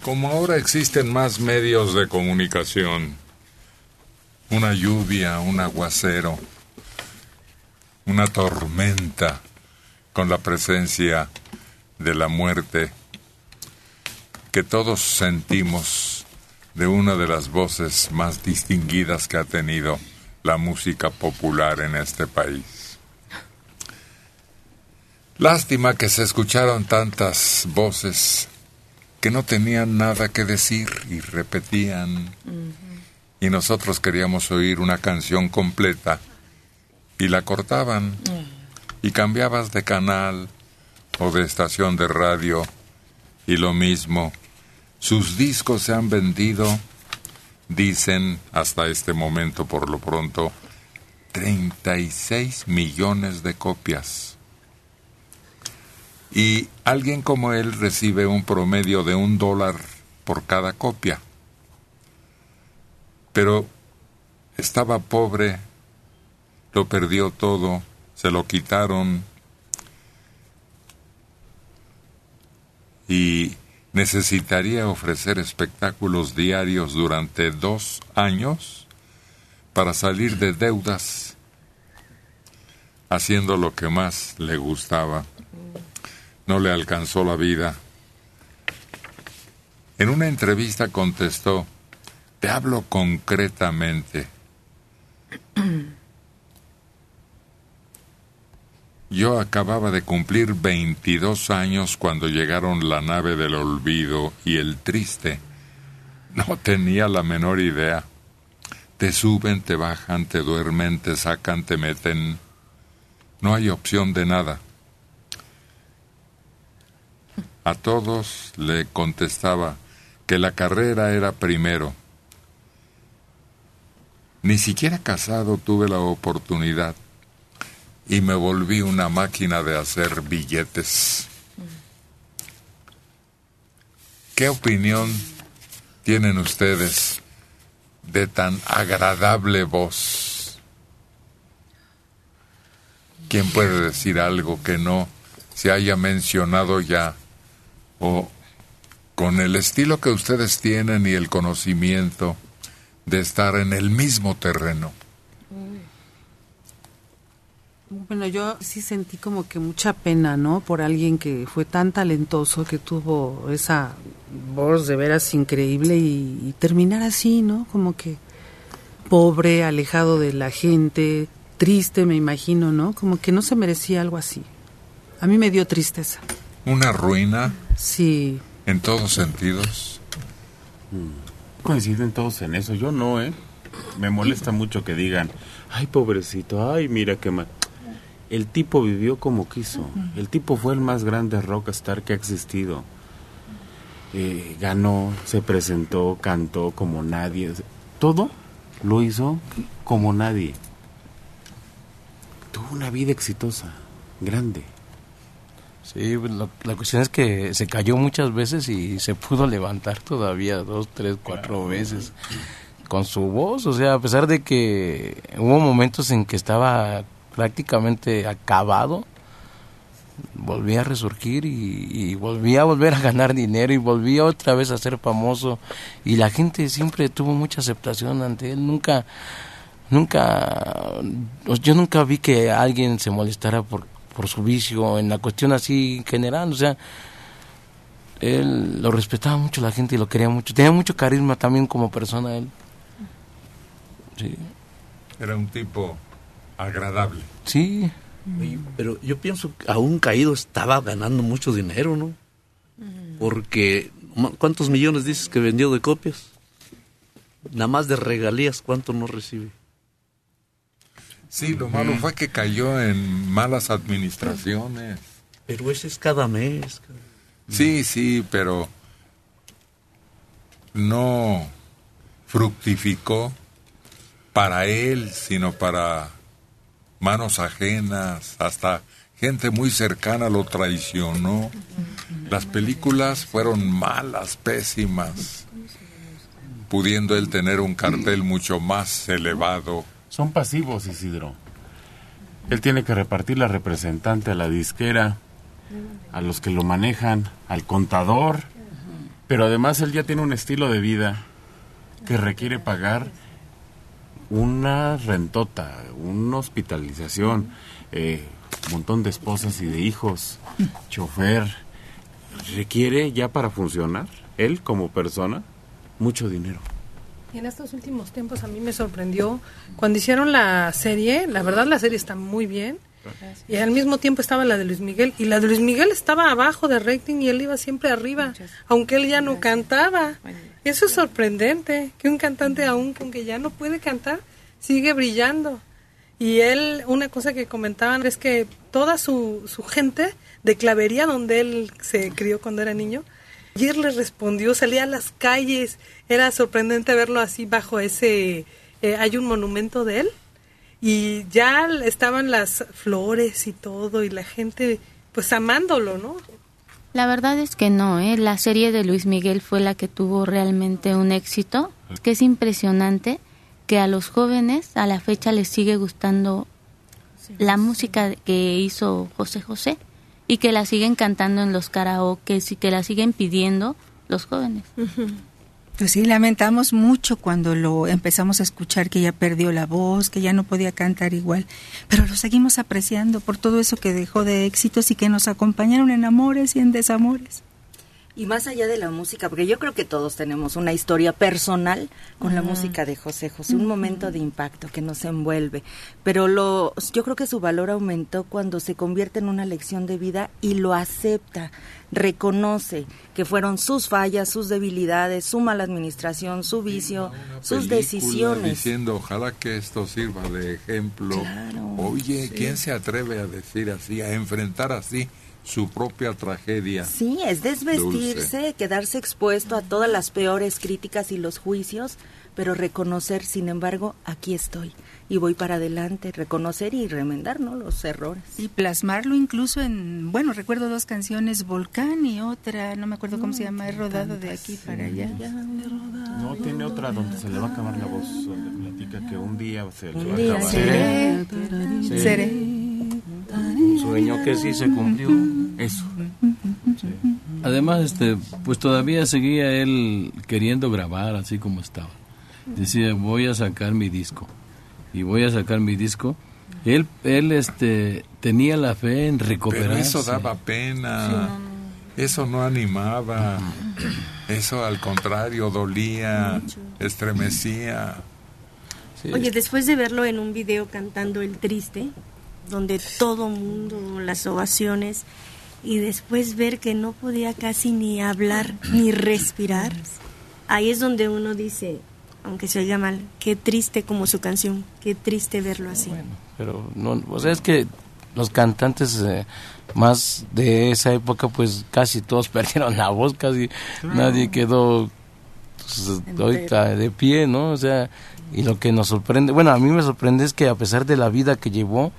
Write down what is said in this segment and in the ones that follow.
Como ahora existen más medios de comunicación, una lluvia, un aguacero, una tormenta con la presencia de la muerte que todos sentimos de una de las voces más distinguidas que ha tenido la música popular en este país. Lástima que se escucharon tantas voces que no tenían nada que decir y repetían. Y nosotros queríamos oír una canción completa y la cortaban y cambiabas de canal o de estación de radio y lo mismo. Sus discos se han vendido, dicen hasta este momento por lo pronto, 36 millones de copias. Y alguien como él recibe un promedio de $1 por cada copia. Pero estaba pobre, lo perdió todo, se lo quitaron y necesitaría ofrecer espectáculos diarios durante 2 años para salir de deudas, haciendo lo que más le gustaba. No le alcanzó la vida. En una entrevista contestó: te hablo concretamente. Yo acababa de cumplir 22 años cuando llegaron la nave del olvido y el triste. No tenía la menor idea. Te suben, te bajan, te duermen, te sacan, te meten. No hay opción de nada. A todos le contestaba que la carrera era primero. Ni siquiera casado tuve la oportunidad y me volví una máquina de hacer billetes. ¿Qué opinión tienen ustedes de tan agradable voz? ¿Quién puede decir algo que no se haya mencionado ya? O con el estilo que ustedes tienen y el conocimiento de estar en el mismo terreno. Bueno, yo sí sentí como que mucha pena, ¿no? Por alguien que fue tan talentoso, que tuvo esa voz de veras increíble y terminar así, ¿no? Como que pobre, alejado de la gente, triste, me imagino, ¿no? Como que no se merecía algo así. A mí me dio tristeza. ¿Una ruina? Sí. ¿En todos sentidos? Coinciden todos en eso. Yo no, Me molesta mucho que digan, ay, pobrecito, ay, mira qué mal. El tipo vivió como quiso. El tipo fue el más grande rockstar que ha existido. Ganó, se presentó, cantó como nadie. Todo lo hizo como nadie. Tuvo una vida exitosa, grande. Sí, la cuestión es que se cayó muchas veces y se pudo levantar todavía 2, 3, 4 veces con su voz. O sea, a pesar de que hubo momentos en que estaba prácticamente acabado, volvía a resurgir y volvía a volver a ganar dinero y volvía otra vez a ser famoso. Y la gente siempre tuvo mucha aceptación ante él. Yo nunca vi que alguien se molestara por su vicio, en la cuestión así general. O sea, él lo respetaba mucho la gente y lo quería mucho. Tenía mucho carisma también como persona él. Sí. Era un tipo agradable. Sí. Pero yo pienso que aún caído estaba ganando mucho dinero, ¿no? Porque, ¿cuántos millones dices que vendió de copias? Nada más de regalías, ¿cuánto no recibe? Sí, lo malo fue que cayó en malas administraciones. Pero ese es cada mes. Sí, pero no fructificó para él, sino para manos ajenas. Hasta gente muy cercana lo traicionó. Las películas fueron malas, pésimas, pudiendo él tener un cartel mucho más elevado. Son pasivos, Isidro. Él tiene que repartir la representante a la disquera, a los que lo manejan, al contador, Pero además él ya tiene un estilo de vida que requiere pagar una rentota, una hospitalización, un montón de esposas y de hijos, chofer. Requiere ya para funcionar, él como persona, mucho dinero. Y en estos últimos tiempos a mí me sorprendió cuando hicieron la serie. La verdad, la serie está muy bien. Y al mismo tiempo estaba la de Luis Miguel, y la de Luis Miguel estaba abajo de rating y él iba siempre arriba, aunque él ya no cantaba. Eso es sorprendente, que un cantante aunque ya no puede cantar, sigue brillando. Y él, una cosa que comentaban es que toda su gente de Clavería, donde él se crió cuando era niño, ayer le respondió, salía a las calles, era sorprendente verlo así bajo ese, hay un monumento de él, y ya estaban las flores y todo, y la gente pues amándolo, ¿no? La verdad es que no, la serie de Luis Miguel fue la que tuvo realmente un éxito, que es impresionante que a los jóvenes a la fecha les sigue gustando la música que hizo José José y que la siguen cantando en los karaokes y que la siguen pidiendo los jóvenes. Pues sí, lamentamos mucho cuando lo empezamos a escuchar, que ya perdió la voz, que ya no podía cantar igual, pero lo seguimos apreciando por todo eso que dejó de éxitos y que nos acompañaron en amores y en desamores. Y más allá de la música, porque yo creo que todos tenemos una historia personal con la música de José José, un momento de impacto que nos envuelve, pero yo creo que su valor aumentó cuando se convierte en una lección de vida y lo acepta, reconoce que fueron sus fallas, sus debilidades, su mala administración, su vicio, sus decisiones. Diciendo, ojalá que esto sirva de ejemplo. Claro, Oye, ¿quién se atreve a decir así, a enfrentar así su propia tragedia? Sí, es desvestirse, dulce, quedarse expuesto a todas las peores críticas y los juicios, pero reconocer, sin embargo, aquí estoy y voy para adelante, reconocer y remendar, ¿no?, los errores. Y plasmarlo incluso en, bueno, recuerdo 2 canciones, Volcán y otra, no me acuerdo cómo se llama, He rodado de aquí para allá. No, tiene otra donde se le va a acabar la voz, donde platica que un día se le va a día acabar. Seré. Un sueño que sí se cumplió. Eso. Sí. Además, pues todavía seguía él queriendo grabar así como estaba. Decía, voy a sacar mi disco. Y voy a sacar mi disco. Él tenía la fe en recuperarse. Pero eso daba pena. Eso no animaba. Eso al contrario dolía, estremecía. Sí. Oye, después de verlo en un video cantando El Triste, donde todo mundo, las ovaciones, y después ver que no podía casi ni hablar ni respirar, ahí es donde uno dice, aunque se oiga mal, qué triste como su canción, qué triste verlo así. Bueno, pero no, o sea, es que los cantantes más de esa época, pues casi todos perdieron la voz, casi nadie quedó pues, ahorita de pie, ¿no? O sea, y lo que nos sorprende, bueno, a mí me sorprende es que a pesar de la vida que llevó,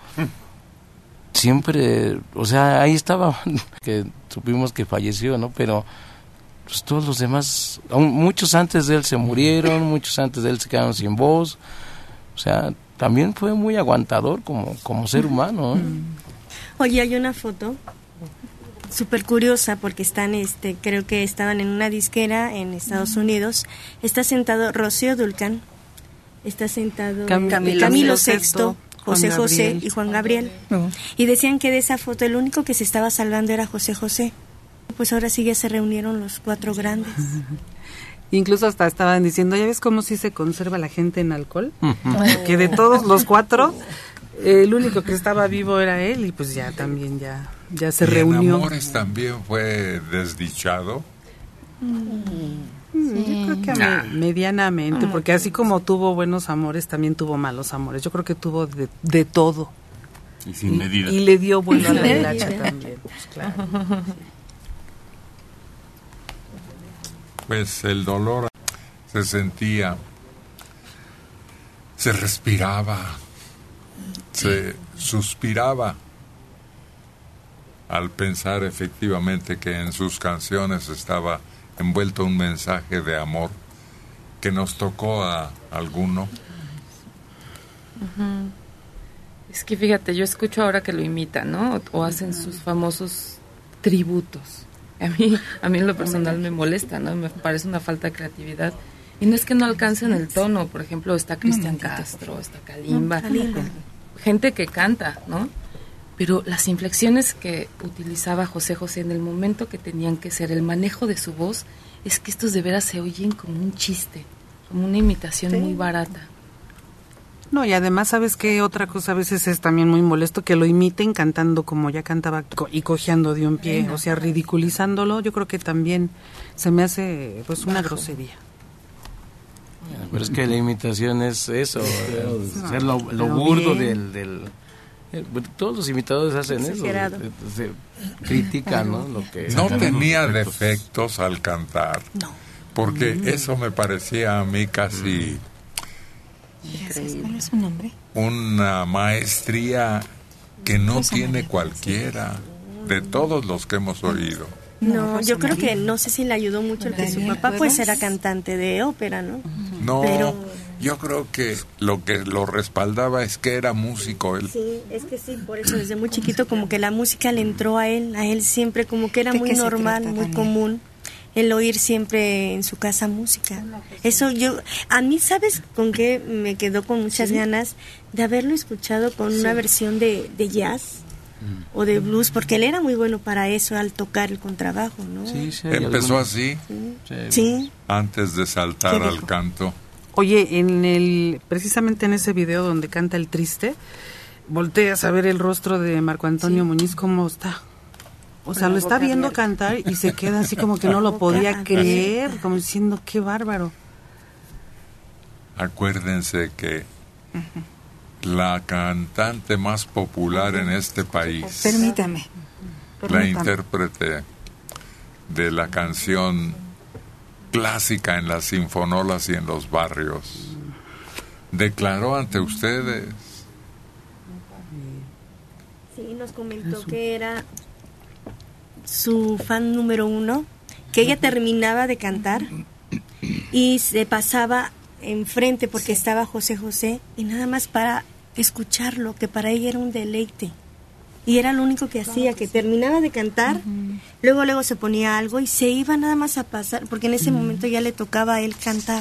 siempre, o sea, ahí estaba, que supimos que falleció, ¿no? Pero pues todos los demás, muchos antes de él se murieron, muchos antes de él se quedaron sin voz, o sea, también fue muy aguantador como ser humano, ¿eh? Oye, hay una foto súper curiosa porque están, creo que estaban en una disquera en Estados Unidos, está sentado Rocío Dúrcal, está sentado Camilo VI, José José y Juan Gabriel. Y decían que de esa foto el único que se estaba salvando era José José. Pues ahora sí ya se reunieron los 4 grandes. Incluso hasta estaban diciendo, ¿ya ves cómo sí se conserva la gente en alcohol? Que de todos los 4, el único que estaba vivo era él y pues ya también ya se reunió. ¿En Amores también fue desdichado? Sí. Yo creo que medianamente, porque así como tuvo buenos amores, también tuvo malos amores. Yo creo que tuvo de todo. Y sin medida. Y le dio bueno a la hilacha también, pues claro. Pues el dolor se sentía, se respiraba, se suspiraba al pensar efectivamente que en sus canciones estaba envuelto un mensaje de amor que nos tocó a alguno. Uh-huh. Es que fíjate, yo escucho ahora que lo imitan, ¿no? O hacen sus famosos tributos. A mí en lo personal me molesta, ¿no? Me parece una falta de creatividad. Y no es que no alcancen el tono, por ejemplo, está Cristian Castro, está Kalimba, gente que canta, ¿no? Pero las inflexiones que utilizaba José José en el momento que tenían que ser, el manejo de su voz, es que estos de veras se oyen como un chiste, como una imitación muy barata. No, y además, ¿sabes qué? Otra cosa a veces es también muy molesto que lo imiten cantando como ya cantaba y cojeando de un pie, o sea, ridiculizándolo. Yo creo que también se me hace pues una grosería. Pero es que la imitación es eso, ser lo burdo del todos los imitadores hacen eso, se critican, ¿no? Lo que no tenía defectos al cantar, porque eso me parecía a mí casi ¿cuál es su nombre? Una maestría que no tiene cualquiera de todos los que hemos oído. No, yo creo que no sé si le ayudó mucho el que su papá pues era cantante de ópera, ¿no? No, pero yo creo que lo respaldaba es que era músico él. Sí, es que sí, por eso desde muy chiquito como que la música le entró a él siempre como que era muy normal, muy común el oír siempre en su casa música. Eso a mí, ¿sabes con qué me quedó con muchas ganas? De haberlo escuchado con una versión de jazz o de blues, porque él era muy bueno para eso al tocar el contrabajo, ¿no? Sí, empezó así, sí, antes de saltar al canto. Oye, precisamente en ese video donde canta El Triste, volteas a ver el rostro de Marco Antonio Muñiz, cómo está. O sea, lo está viendo cantar y se queda así como que no lo podía creer, como diciendo, qué bárbaro. Acuérdense que la cantante más popular en este país, permítame, la intérprete de la canción clásica en las sinfonolas y en los barrios, declaró ante ustedes. Sí, nos comentó que era su fan número 1, que ella terminaba de cantar y se pasaba enfrente porque estaba José José y nada más para escucharlo, que para ella era un deleite y era lo único que hacía, que terminaba de cantar, luego se ponía algo y se iba nada más a pasar, porque en ese momento ya le tocaba a él cantar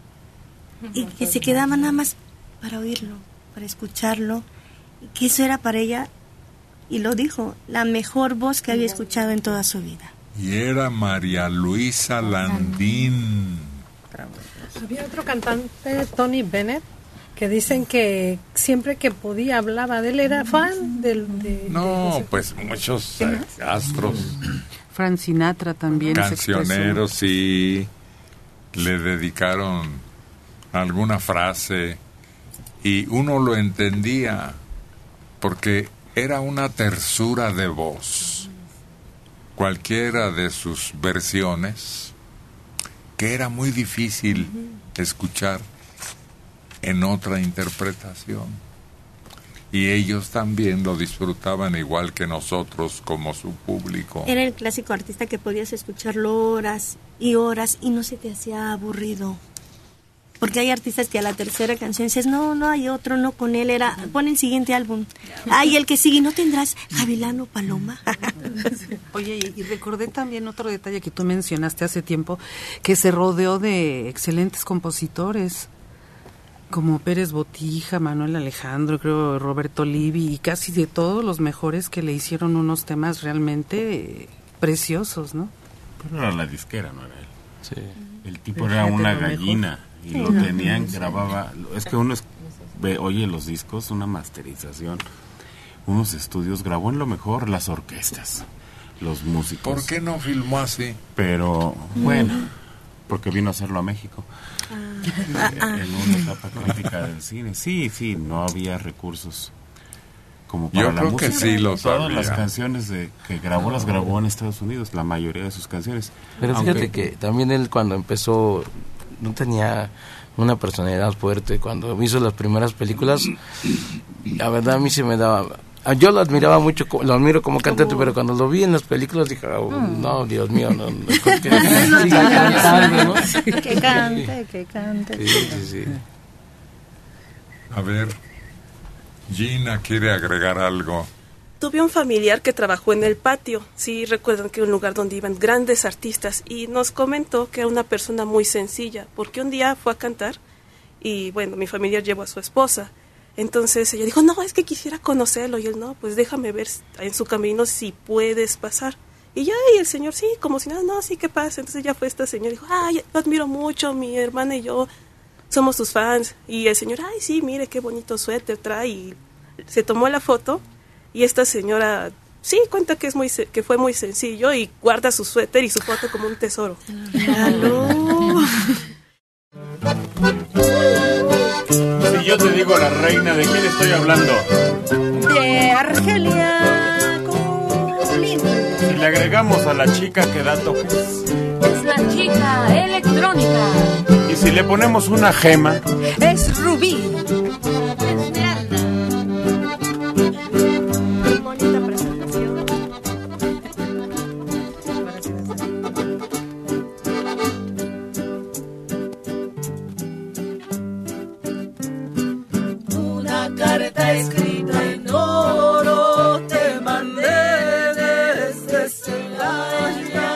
y que se quedaba nada más para oírlo, para escucharlo, y que eso era para ella, y lo dijo, la mejor voz que había escuchado en toda su vida. Y era María Luisa Landín. Había otro cantante, Tony Bennett, que dicen que siempre que podía hablaba de él, era fan pues muchos astros. Frank Sinatra también. Cancioneros, sí, le dedicaron alguna frase y uno lo entendía porque era una tersura de voz. Cualquiera de sus versiones, que era muy difícil escuchar en otra interpretación. Y ellos también lo disfrutaban igual que nosotros como su público. Era el clásico artista que podías escucharlo horas y horas y no se te hacía aburrido. Porque hay artistas que a la tercera canción dices, no hay otro, no con él, pon el siguiente álbum. Y el que sigue, ¿no tendrás Gavilano Paloma? Oye, y recordé también otro detalle que tú mencionaste hace tiempo, que se rodeó de excelentes compositores, como Pérez Botija, Manuel Alejandro, creo Roberto Livi, y casi de todos los mejores que le hicieron unos temas realmente preciosos, ¿no? Pero era la disquera, no era él. Sí. El tipo era una gallina. Y lo tenían, grababa, es que uno oye los discos, una masterización, unos estudios, grabó en lo mejor las orquestas, los músicos. ¿Por qué no filmó así? Pero, bueno, porque vino a hacerlo a México. En una etapa crítica del cine. Sí, no había recursos como para la música. Yo creo que sí los Todas había. las canciones que grabó, las grabó en Estados Unidos, la mayoría de sus canciones. Pero fíjate que también él cuando empezó no tenía una personalidad fuerte. Cuando hizo las primeras películas, la verdad a mí se me daba... Yo lo admiraba mucho, lo admiro como cantante, pero cuando lo vi en las películas dije, no, Dios mío, no que siga cantando, ¿no? Que cante. Sí. A ver, Gina quiere agregar algo. Tuve un familiar que trabajó en el patio, sí recuerdan que era un lugar donde iban grandes artistas, y nos comentó que era una persona muy sencilla, porque un día fue a cantar y bueno, mi familiar llevó a su esposa. Entonces ella dijo, no, es que quisiera conocerlo, y él, no, pues déjame ver en su camino si puedes pasar. Y ya, y el señor, sí, como si nada, no, sí, ¿qué pasa? Entonces ya fue esta señora, dijo, ay, lo admiro mucho, mi hermana y yo somos sus fans. Y el señor, ay, sí, mire qué bonito suéter trae, y se tomó la foto. Y esta señora, sí, cuenta que que fue muy sencillo y guarda su suéter y su foto como un tesoro. Si yo te digo la reina, ¿de quién estoy hablando? De Argelia Colín. Si le agregamos a la chica que da toques. Es la chica electrónica. Y si le ponemos una gema. Es Rubí. Carta escrita en oro te mandé desde Celaya.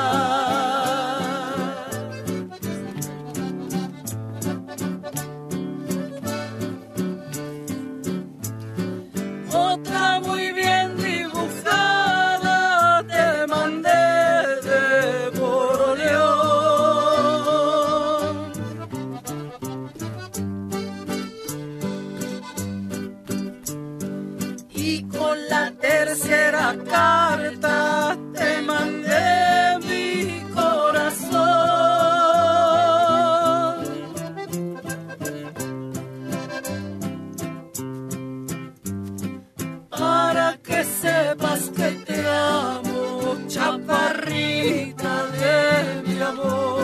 Otra muy bien dibujada te mandé de Moroleón. Y con la tercera carta te mandé mi corazón. Para que sepas que te amo, chaparrita de mi amor.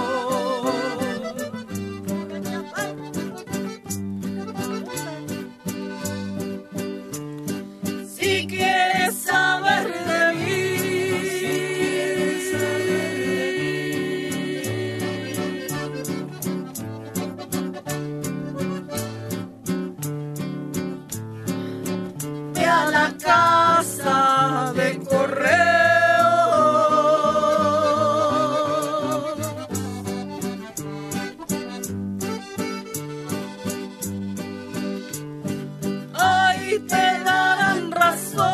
Si quieres saber de mí, ve a la casa de correo. Ahí te darán razón.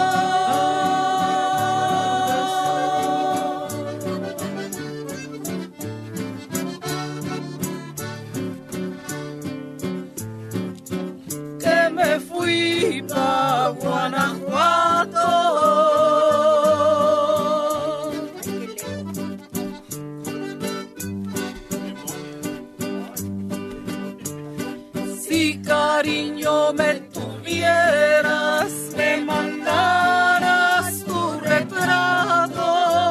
Que me fui pa' Guanajuato. Si cariño me tuvieras, me mandaras tu retrato.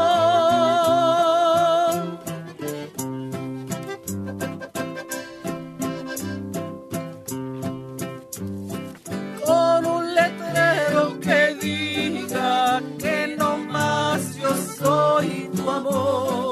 Con un letrero que diga que no más yo soy tu amor.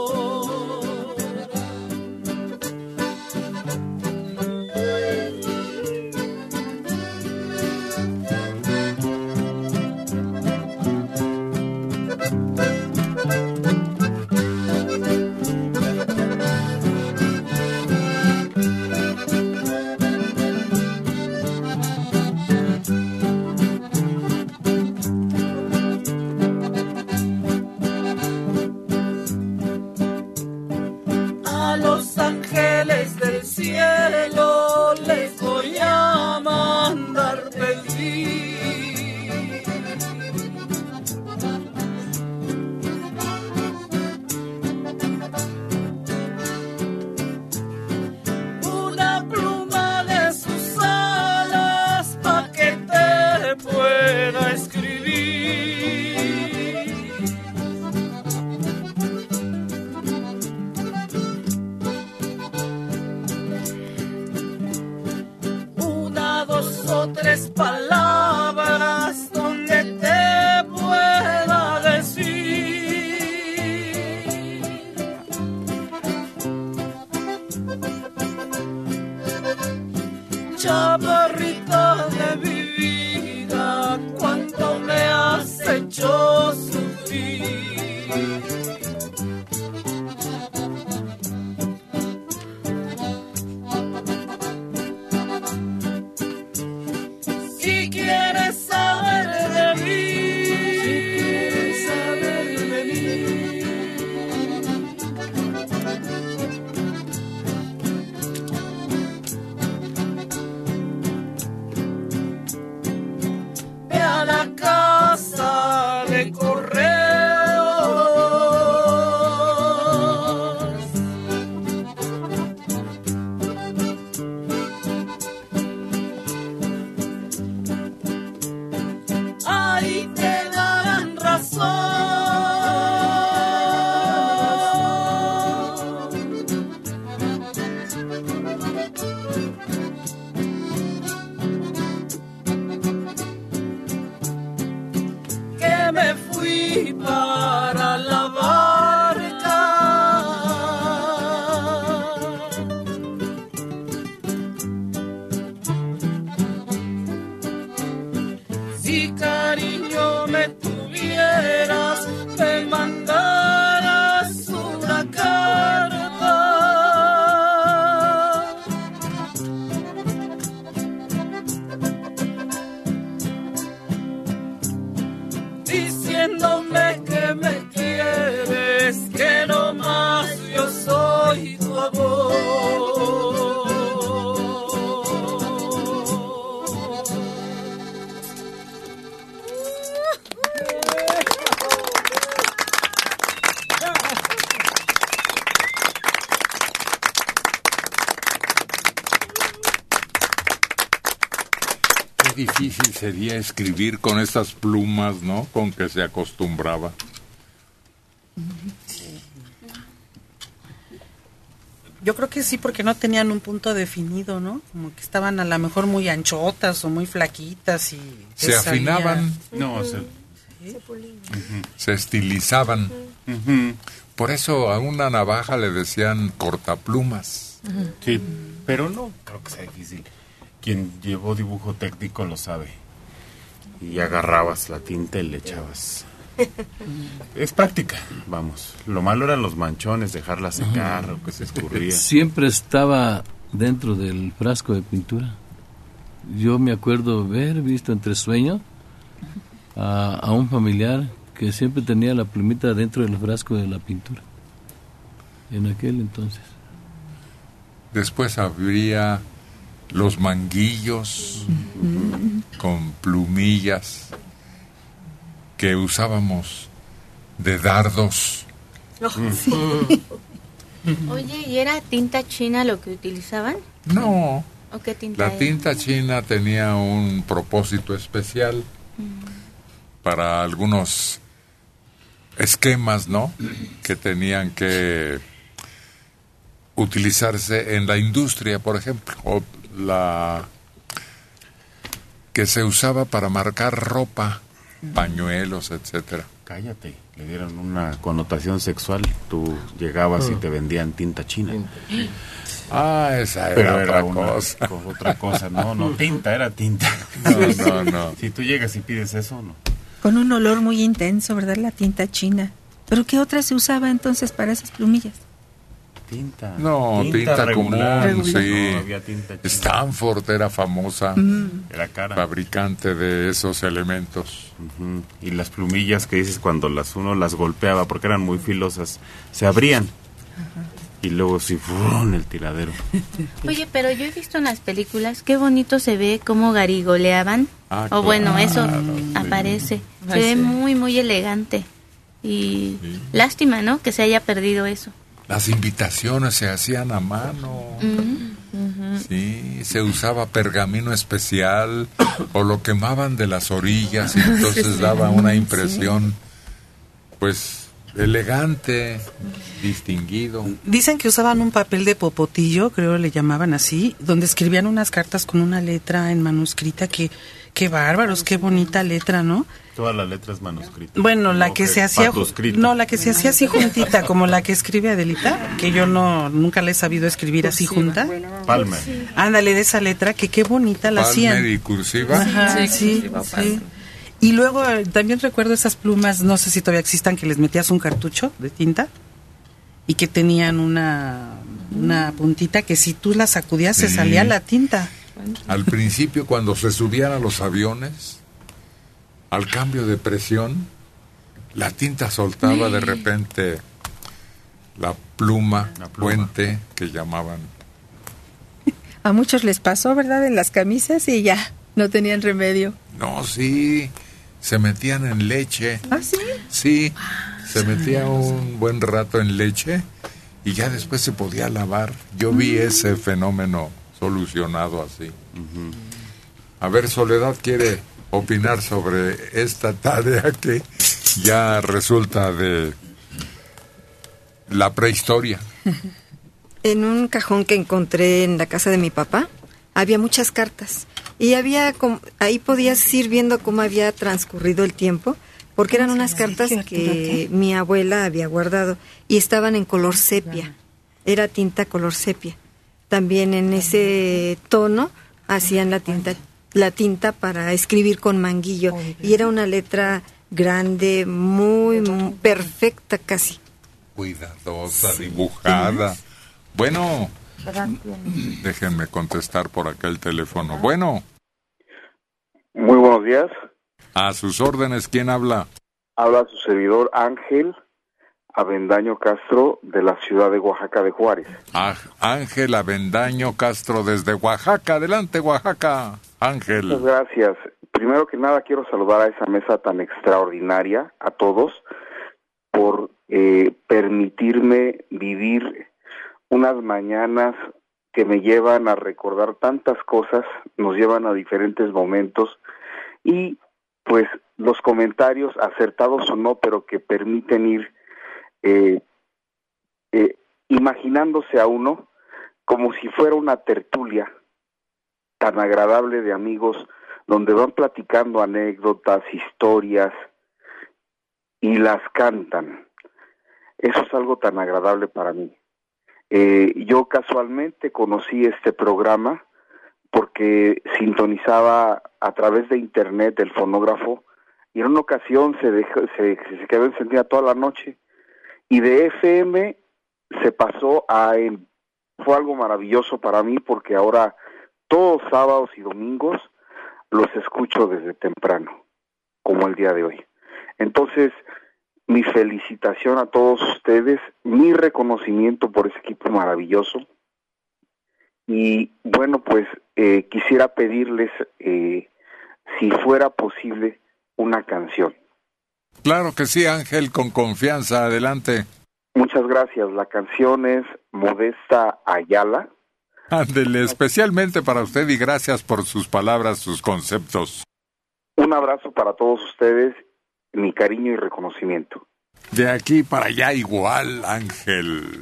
A los ángeles del cielo les voy a mandar pedir una pluma de sus alas pa' que te pueda escribir. Una, dos o tres palabras donde te pueda decir chaparrita de mi vida, cuánto me has hecho sufrir. Si quieres saber de mí, ve a la casa de correos. Ahí te darán razón. Que me fui para la barca. Si cariño me tuvieras, me mandaras una carta. Diciéndome que me quieres, que no más yo soy tu amor. Qué difícil sería escribir con esas plumas, ¿no? Con que se acostumbraba. Yo creo que sí, porque no tenían un punto definido, ¿no? Como que estaban a lo mejor muy anchotas o muy flaquitas y... Se afinaban. No, Se estilizaban. Por eso a una navaja le decían cortaplumas. Sí, pero no creo que sea difícil. Quien llevó dibujo técnico lo sabe. Y agarrabas la tinta y le echabas. Es práctica, vamos. Lo malo eran los manchones, dejarla secar o que se escurría. Siempre estaba dentro del frasco de pintura. Yo me acuerdo haber visto entre sueños a un familiar que siempre tenía la plumita dentro del frasco de la pintura. En aquel entonces. Después habría los manguillos con plumillas que usábamos de dardos. Oye, ¿y era tinta china lo que utilizaban? No. ¿O qué tinta La era? tinta china tenía un propósito especial para algunos esquemas, ¿no? Que tenían que utilizarse en la industria, por ejemplo, o la que se usaba para marcar ropa, pañuelos, etcétera. Cállate, le dieron una connotación sexual. Tú llegabas y te vendían tinta china. Ah, esa Pero era otra cosa. No, tinta, era tinta. No. Si tú llegas y pides eso, no. Con un olor muy intenso, ¿verdad? La tinta china. ¿Pero qué otra se usaba entonces para esas plumillas? Tinta. No, tinta regular. común, sí. No, había tinta china. Stanford era famosa, Era cara. fabricante de esos elementos. Y las plumillas que dices cuando uno las golpeaba, porque eran muy filosas, se abrían. Y luego sí, ¡fum!, el tiradero. Oye, pero yo he visto en las películas qué bonito se ve cómo garigoleaban. Claro. Bueno, eso aparece. Se ve muy, muy elegante. Y lástima, ¿no? Que se haya perdido eso. Las invitaciones se hacían a mano. Sí, se usaba pergamino especial o lo quemaban de las orillas y entonces daba una impresión, pues, elegante, distinguido. Dicen que usaban un papel de popotillo, creo le llamaban así, donde escribían unas cartas con una letra en manuscrita que... Qué bárbaros, qué bonita letra, ¿no? Todas las letras manuscritas. Bueno, la que se hacía... No, la que se hacía así juntita, como la que escribe Adelita, que yo nunca la he sabido escribir así junta. Palmer. Ándale, de esa letra, que qué bonita la hacían. Palmer y cursiva. Ajá, Sí, sí, cursiva, sí. Y luego también recuerdo esas plumas, no sé si todavía existan, que les metías un cartucho de tinta y que tenían una puntita que si tú la sacudías se salía la tinta. Al principio, cuando se subían a los aviones, al cambio de presión, la tinta soltaba de repente la pluma, puente, que llamaban. A muchos les pasó, ¿verdad? En las camisas y ya, no tenían remedio. No, sí, se metían en leche. ¿Ah, sí? Sí, se metía un buen rato en leche y ya después se podía lavar. Yo vi ese fenómeno solucionado así. A ver, Soledad quiere opinar sobre esta tarea que ya resulta de la prehistoria. En un cajón que encontré en la casa de mi papá había muchas cartas y ahí podías ir viendo cómo había transcurrido el tiempo, porque eran unas cartas que mi abuela había guardado y estaban en color sepia. Era tinta color sepia. También en ese tono hacían la tinta para escribir con manguillo y era una letra grande, muy perfecta casi. Cuidadosa, dibujada. Bueno, déjenme contestar por acá el teléfono. Bueno. Muy buenos días. A sus órdenes, ¿quién habla? Habla su servidor Ángel Avendaño Castro, de la ciudad de Oaxaca de Juárez. Ángel Avendaño Castro, desde Oaxaca. Adelante, Oaxaca, Ángel. Muchas gracias. Primero que nada quiero saludar a esa mesa tan extraordinaria, a todos, por permitirme vivir unas mañanas que me llevan a recordar tantas cosas, nos llevan a diferentes momentos y pues los comentarios, acertados o no, pero que permiten ir imaginándose a uno como si fuera una tertulia tan agradable de amigos donde van platicando anécdotas, historias y las cantan. Eso es algo tan agradable para mí. Yo casualmente conocí este programa porque sintonizaba a través de internet el fonógrafo y en una ocasión se quedó encendida toda la noche y de FM se pasó a AM. Fue algo maravilloso para mí porque ahora todos sábados y domingos los escucho desde temprano, como el día de hoy. Entonces, mi felicitación a todos ustedes, mi reconocimiento por ese equipo maravilloso. Y bueno, pues quisiera pedirles, si fuera posible, una canción. Claro que sí, Ángel, con confianza, adelante. Muchas gracias. La canción es Modesta Ayala. Ándele, especialmente para usted y gracias por sus palabras, sus conceptos. Un abrazo para todos ustedes, mi cariño y reconocimiento. De aquí para allá igual, Ángel.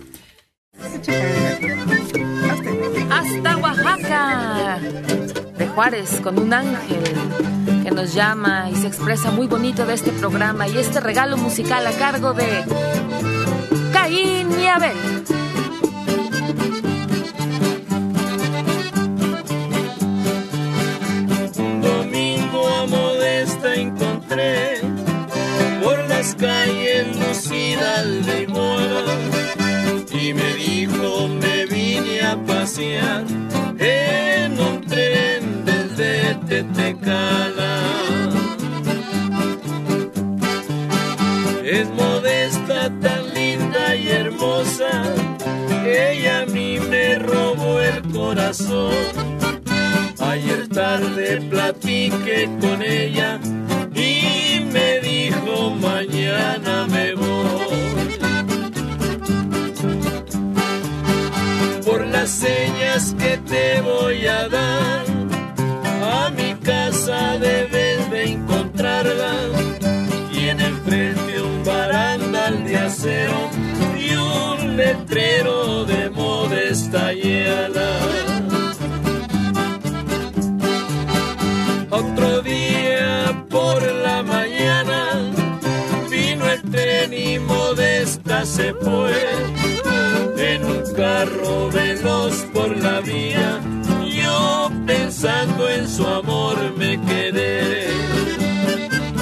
Hasta Oaxaca, de Juárez, con un ángel que nos llama y se expresa muy bonito de este programa y este regalo musical a cargo de Caín y Abel. Un domingo a Modesta encontré por las calles lucidas de Iguala y me dijo me vine a pasear en un tren desde Tetecala. Es Modesta tan linda y hermosa, ella a mí me robó el corazón. Ayer tarde platiqué con ella y me dijo mañana me voy. Por las señas que te voy a dar, a mi casa debes de encontrarla. Tiene enfrente un barandal de acero y un letrero de Modesta Ayala. Otro día por la mañana vino el tren y Modesta se fue en un carro veloz por la vía. Yo pensando en su amor me quedé.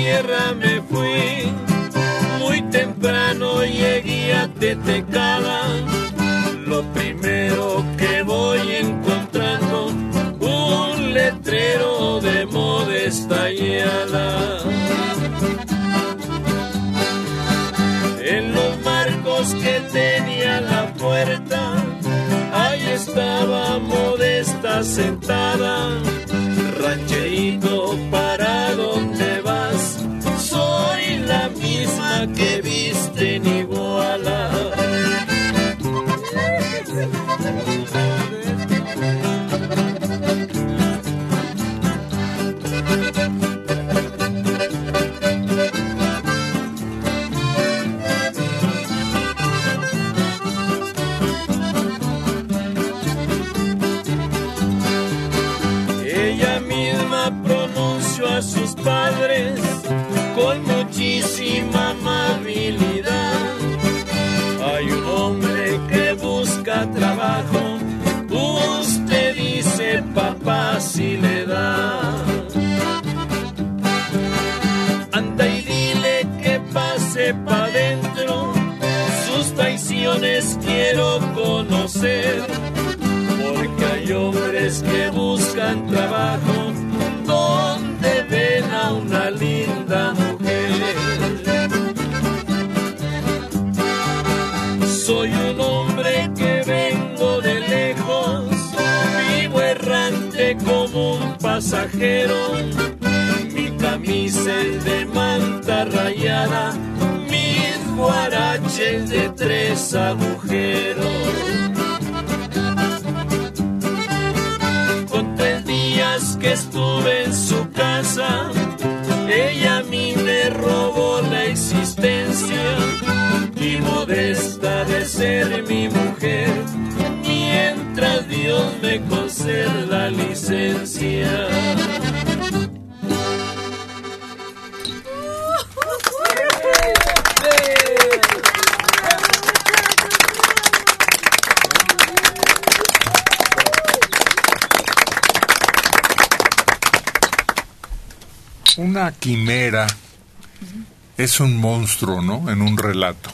tierra me fui, muy temprano llegué a Tetecala. Lo primero que voy encontrando, un letrero de Modesta Ayala. En los marcos que tenía la puerta, ahí estaba Modesta sentada. Rancherito, ¿para dónde vas? Soy la misma que viste en Iguala. Ella misma pronunció a sus padres con muchísima amabilidad. Hay un hombre que busca trabajo, usted dice papá si le da. Anda y dile que pase pa' dentro, sus traiciones quiero conocer. Porque hay hombres que buscan trabajo donde ven a una linda mujer. Soy un hombre que vengo de lejos, vivo errante como un pasajero. Mi camisa es de manta rayada, mis guaraches de 3 agujeros. Que estuve en su casa, ella a mí me robó la existencia, y Modesta de ser mi mujer, mientras Dios me conceda la licencia. Una quimera es un monstruo, ¿no? En un relato.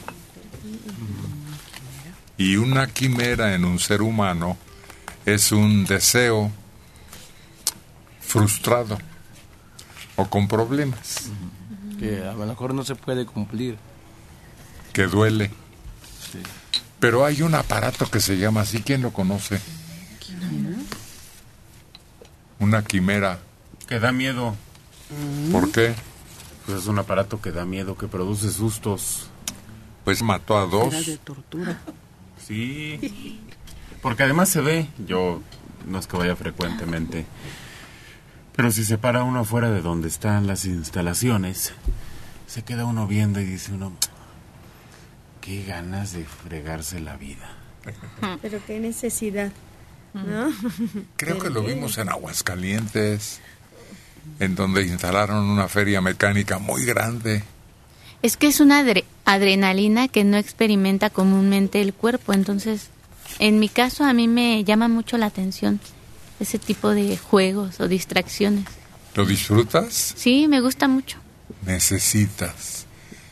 Y una quimera en un ser humano es un deseo frustrado o con problemas. Que a lo mejor no se puede cumplir. Que duele. Sí. Pero hay un aparato que se llama así, ¿quién lo conoce? Una quimera. Que da miedo. ¿Por qué? Pues es un aparato que da miedo, que produce sustos. Pues mató a 2. Era de tortura. Sí. Porque además se ve, yo no es que vaya frecuentemente, pero si se para uno afuera de donde están las instalaciones, se queda uno viendo y dice uno, qué ganas de fregarse la vida. Pero qué necesidad, ¿no? Creo que lo vimos en Aguascalientes, en donde instalaron una feria mecánica muy grande. Es que es una adrenalina que no experimenta comúnmente el cuerpo, entonces, en mi caso, a mí me llama mucho la atención ese tipo de juegos o distracciones. ¿Lo disfrutas? Sí, me gusta mucho. Necesitas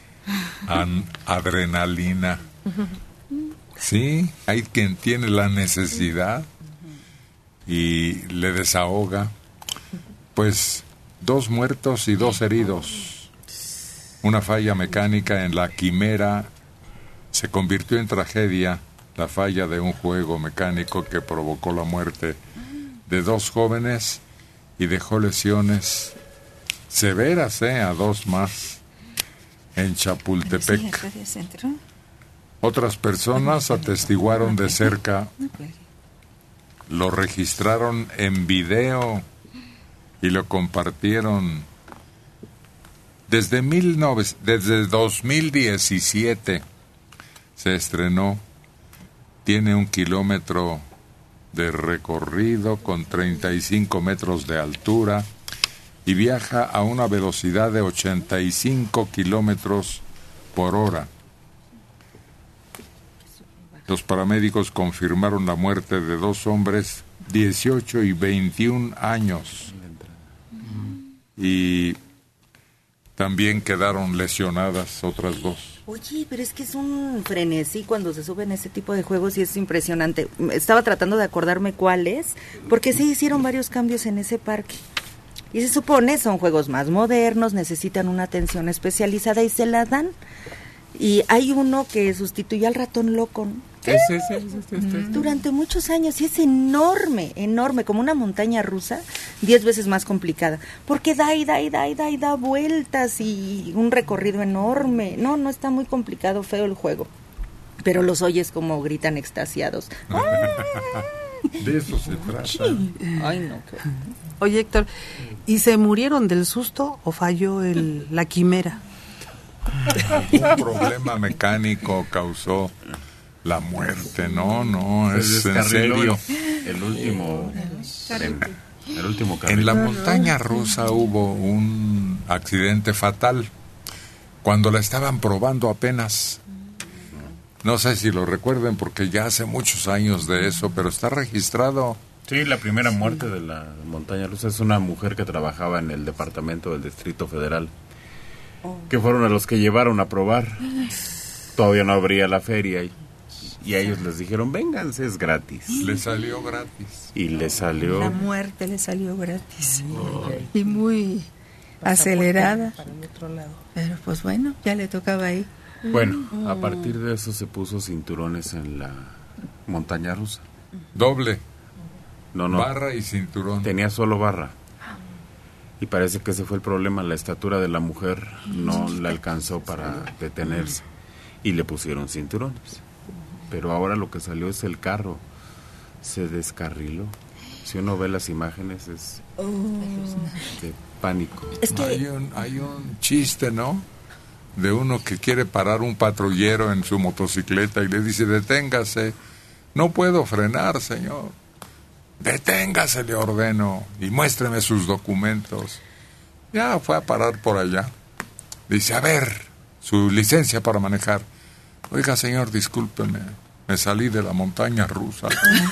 adrenalina. Sí, hay quien tiene la necesidad y le desahoga. Pues 2 muertos y 2 heridos. Una falla mecánica en la Quimera se convirtió en tragedia. La falla de un juego mecánico que provocó la muerte de 2 jóvenes y dejó lesiones severas a 2 más en Chapultepec. Otras personas atestiguaron de cerca, lo registraron en video y lo compartieron. Desde 2017 se estrenó. Tiene 1 kilómetro de recorrido con 35 metros de altura y viaja a una velocidad de 85 kilómetros por hora. Los paramédicos confirmaron la muerte de 2 hombres, 18 y 21 años. Y También quedaron lesionadas otras 2. Oye, pero es que es un frenesí cuando se suben ese tipo de juegos y es impresionante. Estaba tratando de acordarme cuáles, porque sí hicieron varios cambios en ese parque. Y se supone son juegos más modernos, necesitan una atención especializada y se la dan. Y hay uno que sustituyó al ratón loco, ¿no? Durante muchos años, y es enorme, como una montaña rusa, 10 veces más complicada, porque da vueltas y un recorrido enorme. No está muy complicado, feo el juego, pero los oyes como gritan extasiados. De eso se trata. Ay, no. Oye, Héctor, ¿y se murieron del susto o falló la quimera? Un problema mecánico causó la muerte, no, es en serio. El último carril. En la montaña rusa hubo un accidente fatal cuando la estaban probando apenas. No sé si lo recuerden porque ya hace muchos años de eso, pero está registrado. Sí, la primera muerte de la montaña rusa es una mujer que trabajaba en el departamento del Distrito Federal, que fueron a los que llevaron a probar. Todavía no abría la feria y a ellos les dijeron, vénganse, es gratis. Le salió gratis. Y le salió... La muerte le salió gratis. Y muy acelerada. Pero pues bueno, ya le tocaba ahí. Bueno, a partir de eso se puso cinturones en la montaña rusa. Doble. No. Barra y cinturón. Tenía solo barra. Y parece que ese fue el problema, la estatura de la mujer no la alcanzó para detenerse. Y le pusieron cinturones. Pero ahora lo que salió es el carro. Se descarriló. Si uno ve las imágenes es de pánico. Es que hay un chiste, ¿no? De uno que quiere parar un patrullero en su motocicleta y le dice, deténgase. No puedo frenar, señor. Deténgase, le ordeno, y muéstreme sus documentos. Ya fue a parar por allá. Dice, a ver, su licencia para manejar. Oiga, señor, discúlpeme, me salí de la montaña rusa.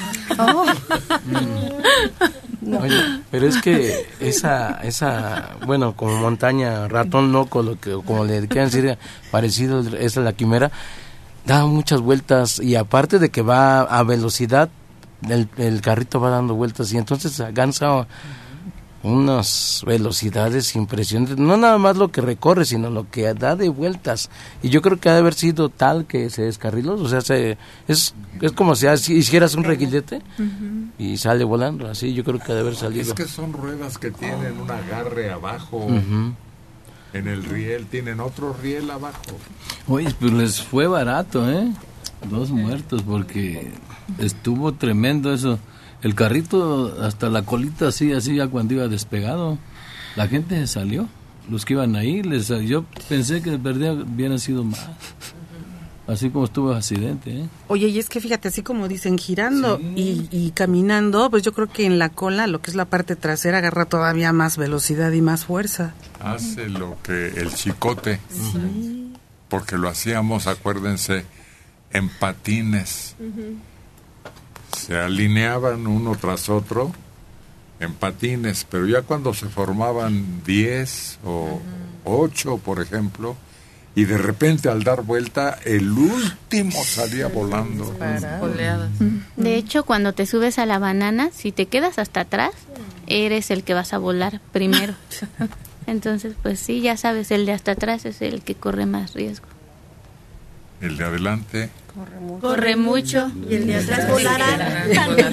Oye, pero es que esa bueno, como montaña ratón loco, como le quieran decir, parecido es la quimera, da muchas vueltas y aparte de que va a velocidad, el carrito va dando vueltas y entonces alcanza unas velocidades impresionantes, no nada más lo que recorre, sino lo que da de vueltas, y yo creo que ha de haber sido tal que se descarriló, o sea, es como si hicieras un reguilete y sale volando, así yo creo que ha de haber salido. Es que son ruedas que tienen un agarre abajo, en el riel, tienen otro riel abajo. Oye, pues les fue barato, 2 muertos, porque estuvo tremendo eso. El carrito, hasta la colita así ya cuando iba despegado, la gente se salió. Los que iban ahí, yo pensé que hubieran sido más. Así como estuvo el accidente, Oye, y es que fíjate, así como dicen, girando y caminando, pues yo creo que en la cola, lo que es la parte trasera, agarra todavía más velocidad y más fuerza. Hace lo que el chicote. Sí. Porque lo hacíamos, acuérdense, en patines. Se alineaban uno tras otro en patines, pero ya cuando se formaban 10 o 8, por ejemplo, y de repente al dar vuelta, el último salía volando. De hecho, cuando te subes a la banana, si te quedas hasta atrás, eres el que vas a volar primero. Entonces, pues sí, ya sabes, el de hasta atrás es el que corre más riesgo. El de adelante corre mucho y el de atrás volará.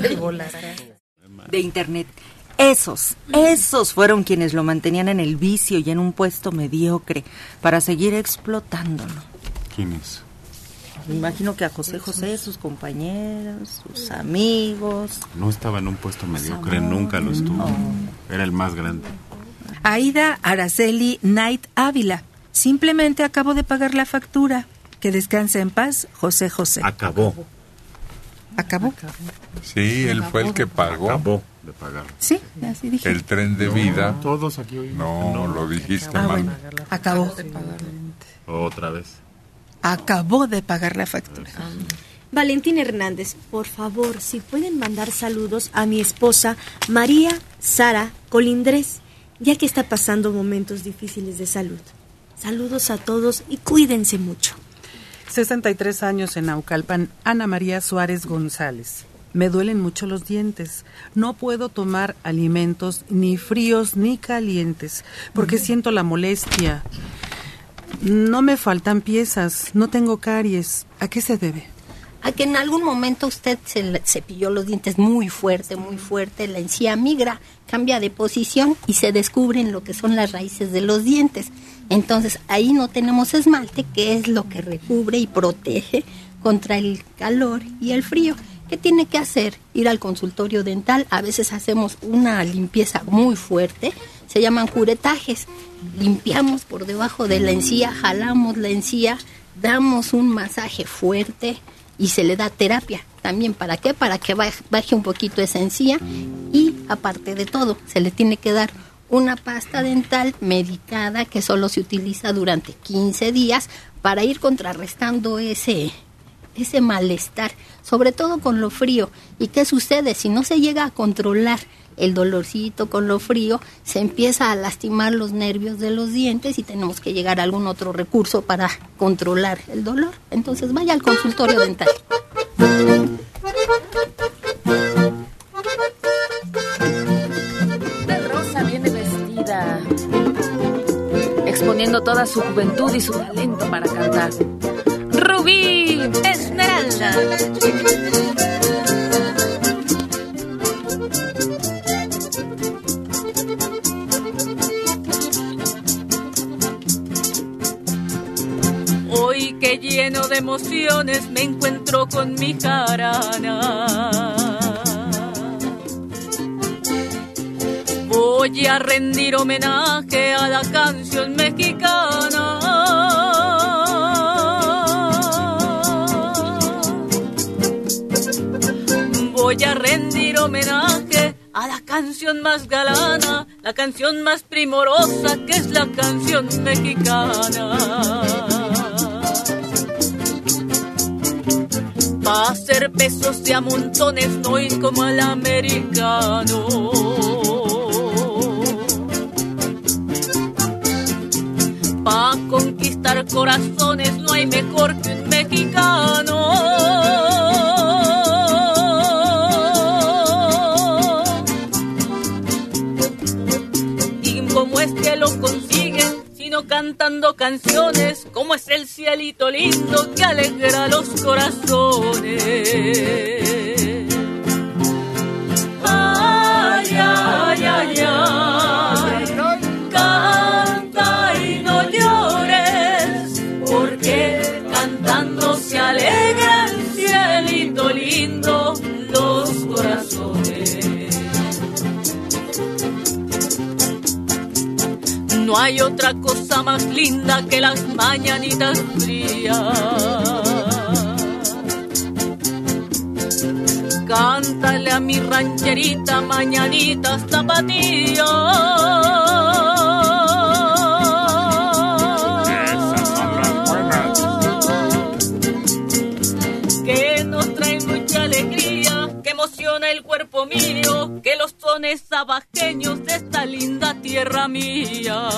De internet. Esos fueron quienes lo mantenían en el vicio y en un puesto mediocre para seguir explotándolo. ¿Quiénes? Me imagino que a José, sus compañeros, sus amigos. No estaba en un puesto mediocre, nunca lo estuvo. Era el más grande. Aida Araceli Knight Ávila. Simplemente acabo de pagar la factura. Que descanse en paz, José. ¿Acabó? Sí, él fue el que pagó. Acabó de pagar. Sí, así dije. El tren de vida. Todos aquí oímos. No, lo dijiste mal. Bueno, acabó. Otra vez. Acabó de pagar la factura. Valentín Hernández, por favor, si pueden mandar saludos a mi esposa María Sara Colindres, ya que está pasando momentos difíciles de salud. Saludos a todos y cuídense mucho. 63 años en Naucalpan, Ana María Suárez González. Me duelen mucho los dientes. No puedo tomar alimentos ni fríos ni calientes porque siento la molestia. No me faltan piezas, no tengo caries. ¿A qué se debe? A que en algún momento usted se cepilló los dientes muy fuerte, la encía migra, cambia de posición y se descubren lo que son las raíces de los dientes. Entonces ahí no tenemos esmalte, que es lo que recubre y protege contra el calor y el frío. ¿Qué tiene que hacer? Ir al consultorio dental. A veces hacemos una limpieza muy fuerte, se llaman curetajes. Limpiamos por debajo de la encía, jalamos la encía, damos un masaje fuerte y se le da terapia también. ¿Para qué? Para que baje un poquito esa encía, y aparte de todo, se le tiene que dar una pasta dental medicada que solo se utiliza durante 15 días para ir contrarrestando ese malestar, sobre todo con lo frío. ¿Y qué sucede? Si no se llega a controlar el dolorcito con lo frío, se empieza a lastimar los nervios de los dientes y tenemos que llegar a algún otro recurso para controlar el dolor. Entonces vaya al consultorio dental. De rosa viene vestida, exponiendo toda su juventud y su talento para cantar. Rubí Esmeralda. Hoy que lleno de emociones me encuentro con mi jarana. Voy a rendir homenaje a la canción mexicana. Voy a rendir homenaje a la canción más galana, la canción más primorosa, que es la canción mexicana. Pa' hacer pesos de a montones, no ir como al americano. Pa' conquistar corazones, no hay mejor que un mexicano. ¿Cómo es que lo consiguen? Sino cantando canciones. ¿Cómo es el cielito lindo que alegra los corazones? Ay, ay, ay, ay. Canta y no llores, porque cantando se alegra el cielito lindo los corazones. No hay otra cosa más linda que las mañanitas frías. Cántale a mi rancherita mañanitas zapatillas. Esas son las buenas. Que nos traen mucha alegría, que emociona el cuerpo mío, que los sones abajeños de esta linda tierra mía.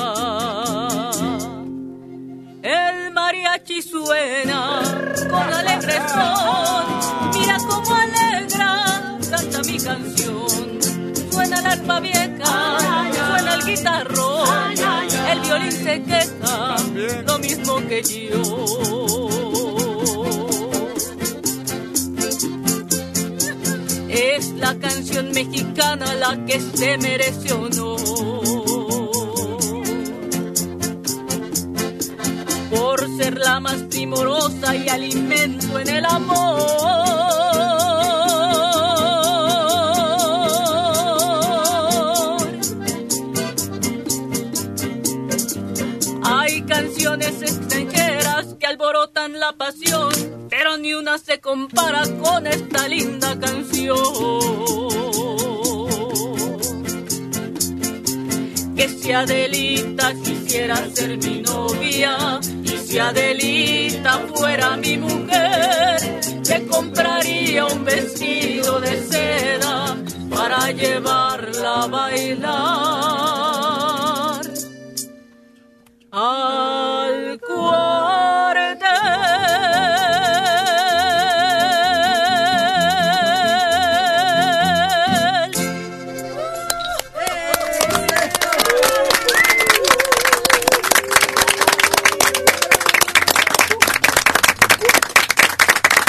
El mariachi suena con alegre son, mira cómo alegra, canta mi canción. Suena el arpa vieja, suena el guitarrón, el violín se queja, lo mismo que yo. Es la canción mexicana la que se merece honor, por ser la más primorosa y alimento en el amor. Hay canciones extranjeras que alborotan la pasión, pero ni una se compara con esta linda canción. Que si Adelita quisiera ser mi novia, y si Adelita fuera mi mujer, le compraría un vestido de seda para llevarla a bailar.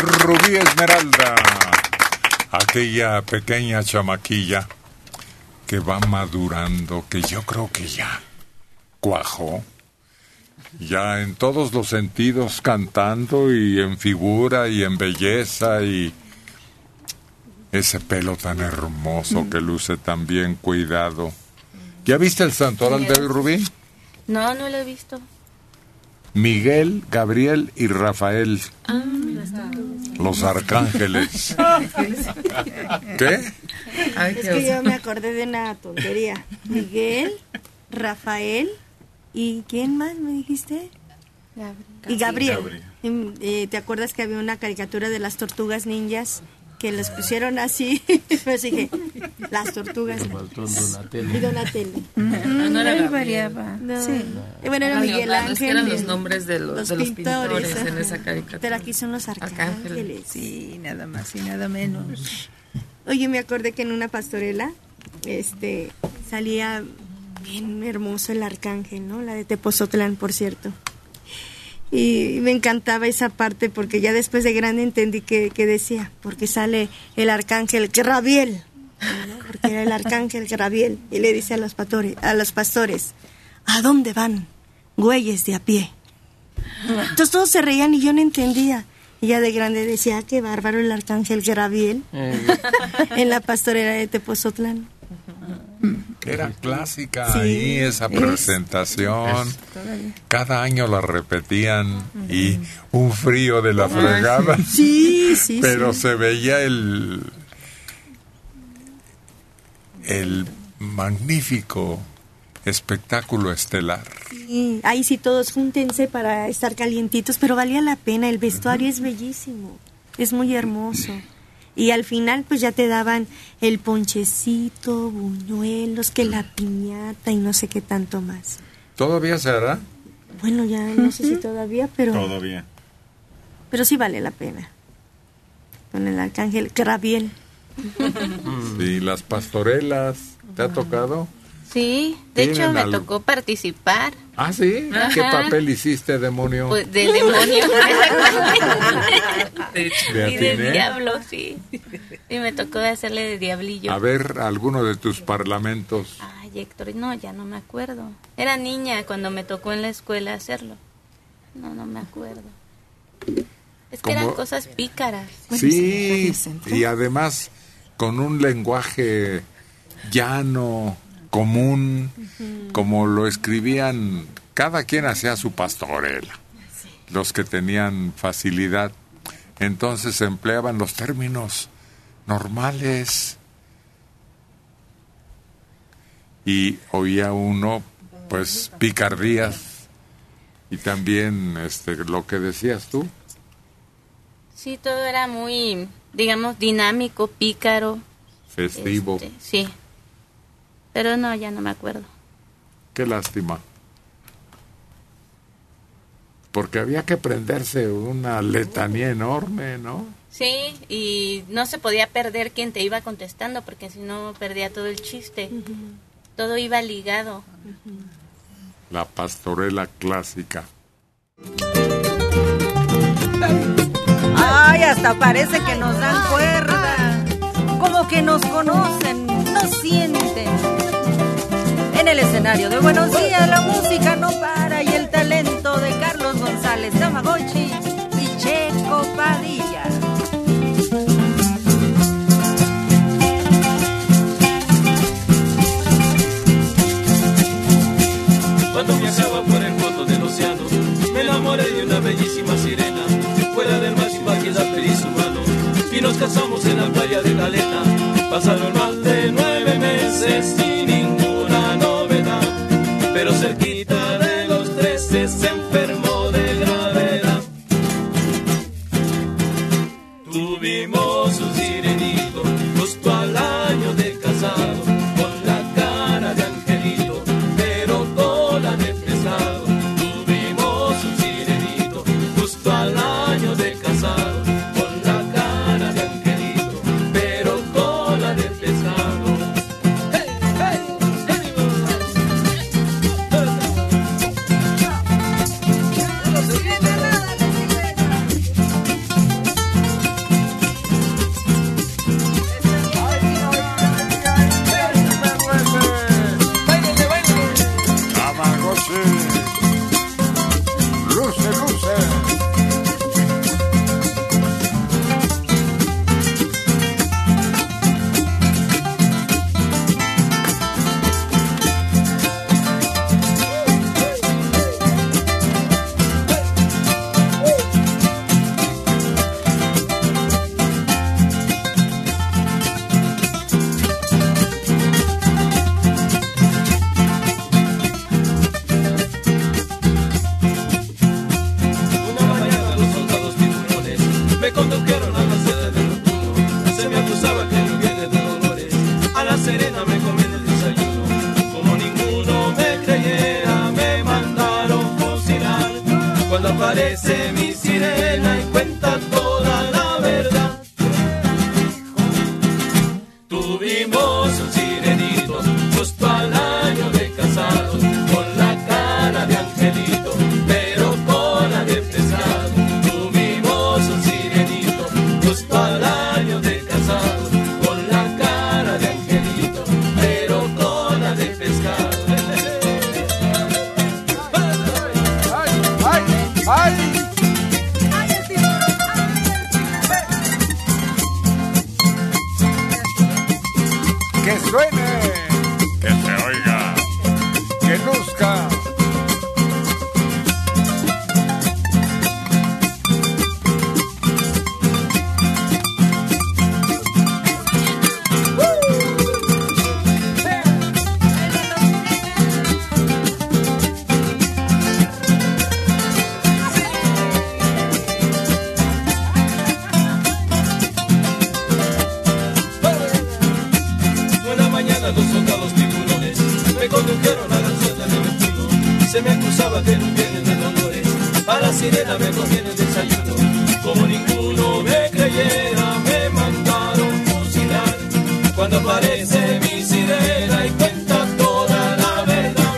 Rubí Esmeralda, aquella pequeña chamaquilla que va madurando, que yo creo que ya cuajó, ya en todos los sentidos, cantando y en figura y en belleza, y ese pelo tan hermoso que luce tan bien cuidado. ¿Ya viste el santoral de hoy, Rubí? No, no lo he visto. Miguel, Gabriel y Rafael, los arcángeles. ¿Qué? Es que yo me acordé de una tontería. Miguel, Rafael y ¿quién más me dijiste? Y Gabriel. ¿Te acuerdas que había una caricatura de las tortugas ninjas que los pusieron así? Pues dije, las tortugas. Y Donatello. No era variaba. No. Sí. Bueno, era Miguel Ángel. Es que eran los nombres de los pintores en ajá. esa caricatura. Pero aquí son los arcángeles. Sí, nada más y nada menos. Oye, me acordé que en una pastorela salía bien hermoso el arcángel, ¿no? La de Tepozotlán, por cierto. Y me encantaba esa parte porque ya después de grande entendí que decía, porque sale el arcángel Grabiel, ¿no? Porque era el arcángel Grabiel, y le dice a los pastores, ¿a dónde van? Güeyes de a pie. Entonces todos se reían y yo no entendía. Y ya de grande decía, qué bárbaro el arcángel Grabiel en la pastorela de Tepozotlán. Era clásica Sí. ahí esa presentación. Cada año la repetían y un frío de la fregada. Sí, sí. Pero sí. se veía el magnífico espectáculo estelar. Sí, ahí sí todos júntense para estar calientitos, pero valía la pena, el vestuario es bellísimo, es muy hermoso. Y al final pues ya te daban el ponchecito, buñuelos, que la piñata y no sé qué tanto más. ¿Todavía se hará? Bueno, ya no sé si todavía, pero Todavía. pero sí vale la pena. Con el arcángel Grabiel. Sí, las pastorelas, ¿te ha tocado? Sí, de hecho ¿Tienen me algo? tocó participar. ¿Ah, sí? Ajá. ¿Qué papel hiciste, demonio? Pues de demonio. ¿De Y de atiné? diablo, sí. Y me tocó de hacerle de diablillo. A ver, alguno de tus parlamentos. Ay, Héctor, no, ya no me acuerdo. Era niña cuando me tocó en la escuela hacerlo. No me acuerdo. Es que eran Como- cosas pícaras. Sí, y además con un lenguaje llano, común, como lo escribían, cada quien hacía su pastorela. Los que tenían facilidad, entonces empleaban los términos normales. Y oía uno, pues, picardías, y también lo que decías tú. Sí, todo era muy, digamos, dinámico, pícaro. Festivo. Sí. Pero no, ya no me acuerdo. Qué lástima. Porque había que prenderse una letanía enorme, ¿no? Sí, y no se podía perder quien te iba contestando, porque si no perdía todo el chiste. Todo iba ligado. La pastorela clásica. Ay, hasta parece que nos dan cuerda, como que nos conocen, nos sienten. En el escenario de Buenos Días la música no para y el talento de Carlos González Tamagotchi y Checo Padilla. Cuando viajaba por el fondo del océano, me enamoré de una bellísima sirena. Fuera del mar sin vaquedad pedí su mano y nos casamos en la playa de Caleta. Pasaron más de 9 meses sin ninguna novedad, pero cerquita de los 13 se enfermó de gravedad. Tuvimos un sirenito justo al año de casado, con la cara de angelito, pero cola de pescado. Tuvimos un sirenito justo al año de casado, con la cara de angelito. condujeron a la sede del nocturno. Se me acusaba que no viene de dolores. A la Serena me comí el desayuno. Como ninguno me creyera, me mandaron fusilar. Cuando aparece mi sirena y cuenta toda la verdad. Tuvimos un sirenito justo al año de casados, con la cara de angelito, pero cola de pescado. Tuvimos un sirenito justo al año de casados, con la cara de angelito, pero cola de pescado. ¡Ay, ay! ¡Que suene! ¡Que se oiga! ¡Que luzca! Una mañana dos soldados tiburones me condujeron a la celda del destino. Se me acusaba que no vienen de dolores. A la sirena me comí el desayuno. Como ninguno me creyera, me mandaron fusilar. Cuando aparece mi sirena y cuenta toda la verdad.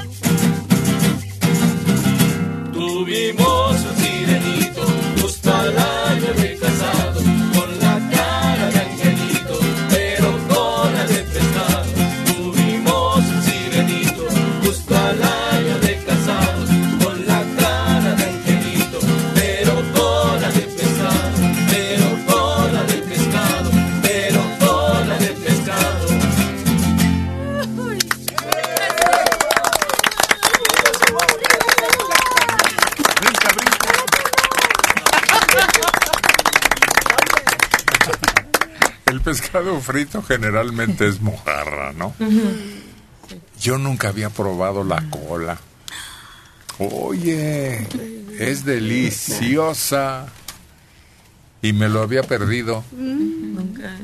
Tuvimos un sirenito justo al año de casado, con la cara de angelito, pero cola de pescado. Tuvimos un sirenito justo al año de casado, con la cara de angelito, pero cola de pescado, pero cola de pescado, pero cola de pescado. El pescado frito generalmente es mojarra, ¿no? Yo nunca había probado la cola. Oye, es deliciosa. Y me lo había perdido. Nunca.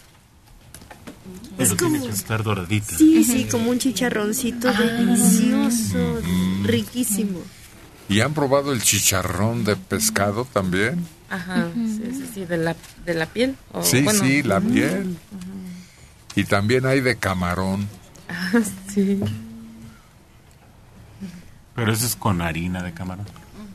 Pero tiene que estar doradita. Sí, sí, como un chicharroncito delicioso, riquísimo. ¿Y han probado el chicharrón de pescado también? Ajá, sí, de la piel. O, Sí, bueno. sí, la piel. Y también hay de camarón. Ah, sí. Pero eso es con harina de camarón.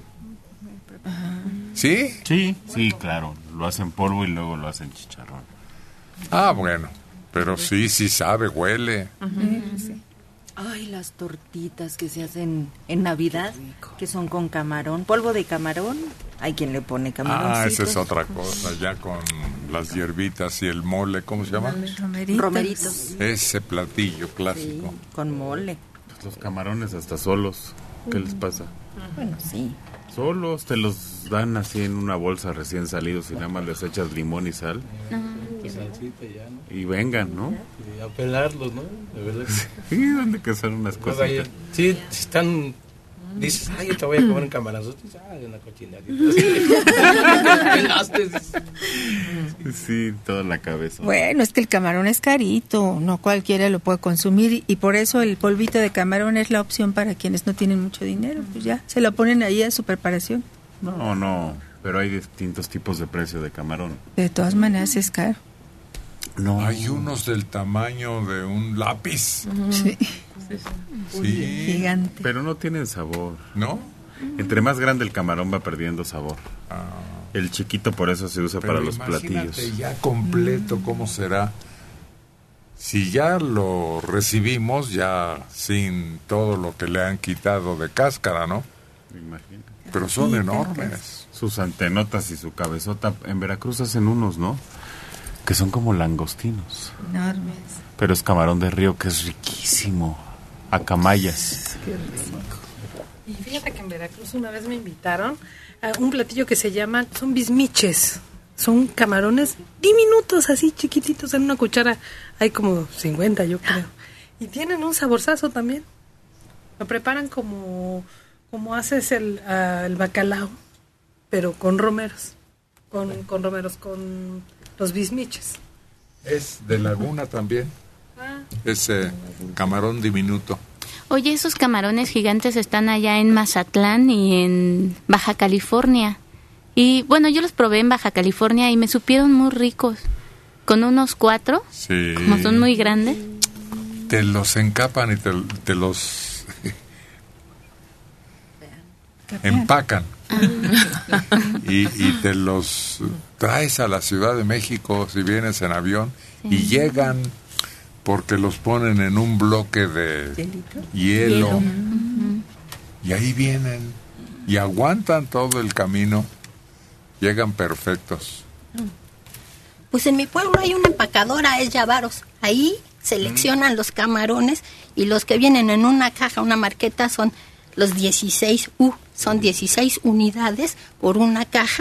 ¿Sí? Sí, sí, claro. Lo hacen polvo y luego lo hacen chicharrón. Ah, bueno. Pero sí sabe, huele. Ay, las tortitas que se hacen en Navidad, que son con camarón, polvo de camarón. Hay quien le pone camarón. Ah, esa es otra cosa, ya con las hierbitas y el mole, ¿cómo se llama? Romeritos. Ese platillo clásico. Sí, con mole. Pues los camarones hasta solos. ¿Qué les pasa? Bueno, sí. Solos te los dan así en una bolsa recién salidos y nada más les echas limón y sal. Y vengan, ¿no? Y a pelarlos, ¿no? De verdad. Sí, donde que son unas cosas. Sí, están... Dices, ay, yo te voy a comer un camarón. Dices, ay, una cochinadita. Sí, toda la cabeza. Bueno, es que el camarón es carito, no cualquiera lo puede consumir y por eso el polvito de camarón es la opción para quienes no tienen mucho dinero, pues ya, se lo ponen ahí a su preparación. No, pero hay distintos tipos de precio de camarón. De todas maneras es caro. No. Hay unos del tamaño de un lápiz. Sí. Sí. Gigante. Pero no tienen sabor. ¿No? Entre más grande el camarón va perdiendo sabor. El chiquito por eso se usa Pero para los imagínate platillos. ya completo, ¿cómo será? Si ya lo recibimos, ya sin todo lo que le han quitado de cáscara, ¿no? Imagínate. Pero son enormes. Sus antenotas y su cabezota. En Veracruz hacen unos, ¿no? Que son como langostinos. Enormes. Pero es camarón de río que es riquísimo. Acamayas. Qué rico. Y fíjate que en Veracruz una vez me invitaron a un platillo que se llama, son bismiches. Son camarones diminutos, así chiquititos, en una cuchara. Hay como 50, yo creo. Y tienen un saborzazo también. Lo preparan como haces el bacalao, pero con romeros. con romeros, con los bismiches. Es de laguna también. Es camarón diminuto. Oye, esos camarones gigantes están allá en Mazatlán y en Baja California. Y bueno, yo los probé en Baja California y me supieron muy ricos. Con unos 4, sí, como son muy grandes. Te los encapan y te los empacan. Y te los traes a la Ciudad de México si vienes en avión, sí, y llegan porque los ponen en un bloque de hielo. Y ahí vienen y aguantan todo el camino, llegan perfectos. Pues en mi pueblo hay una empacadora, es Llavaros. Ahí seleccionan los camarones y los que vienen en una caja, una marqueta, son los 16 son 16 unidades por una caja.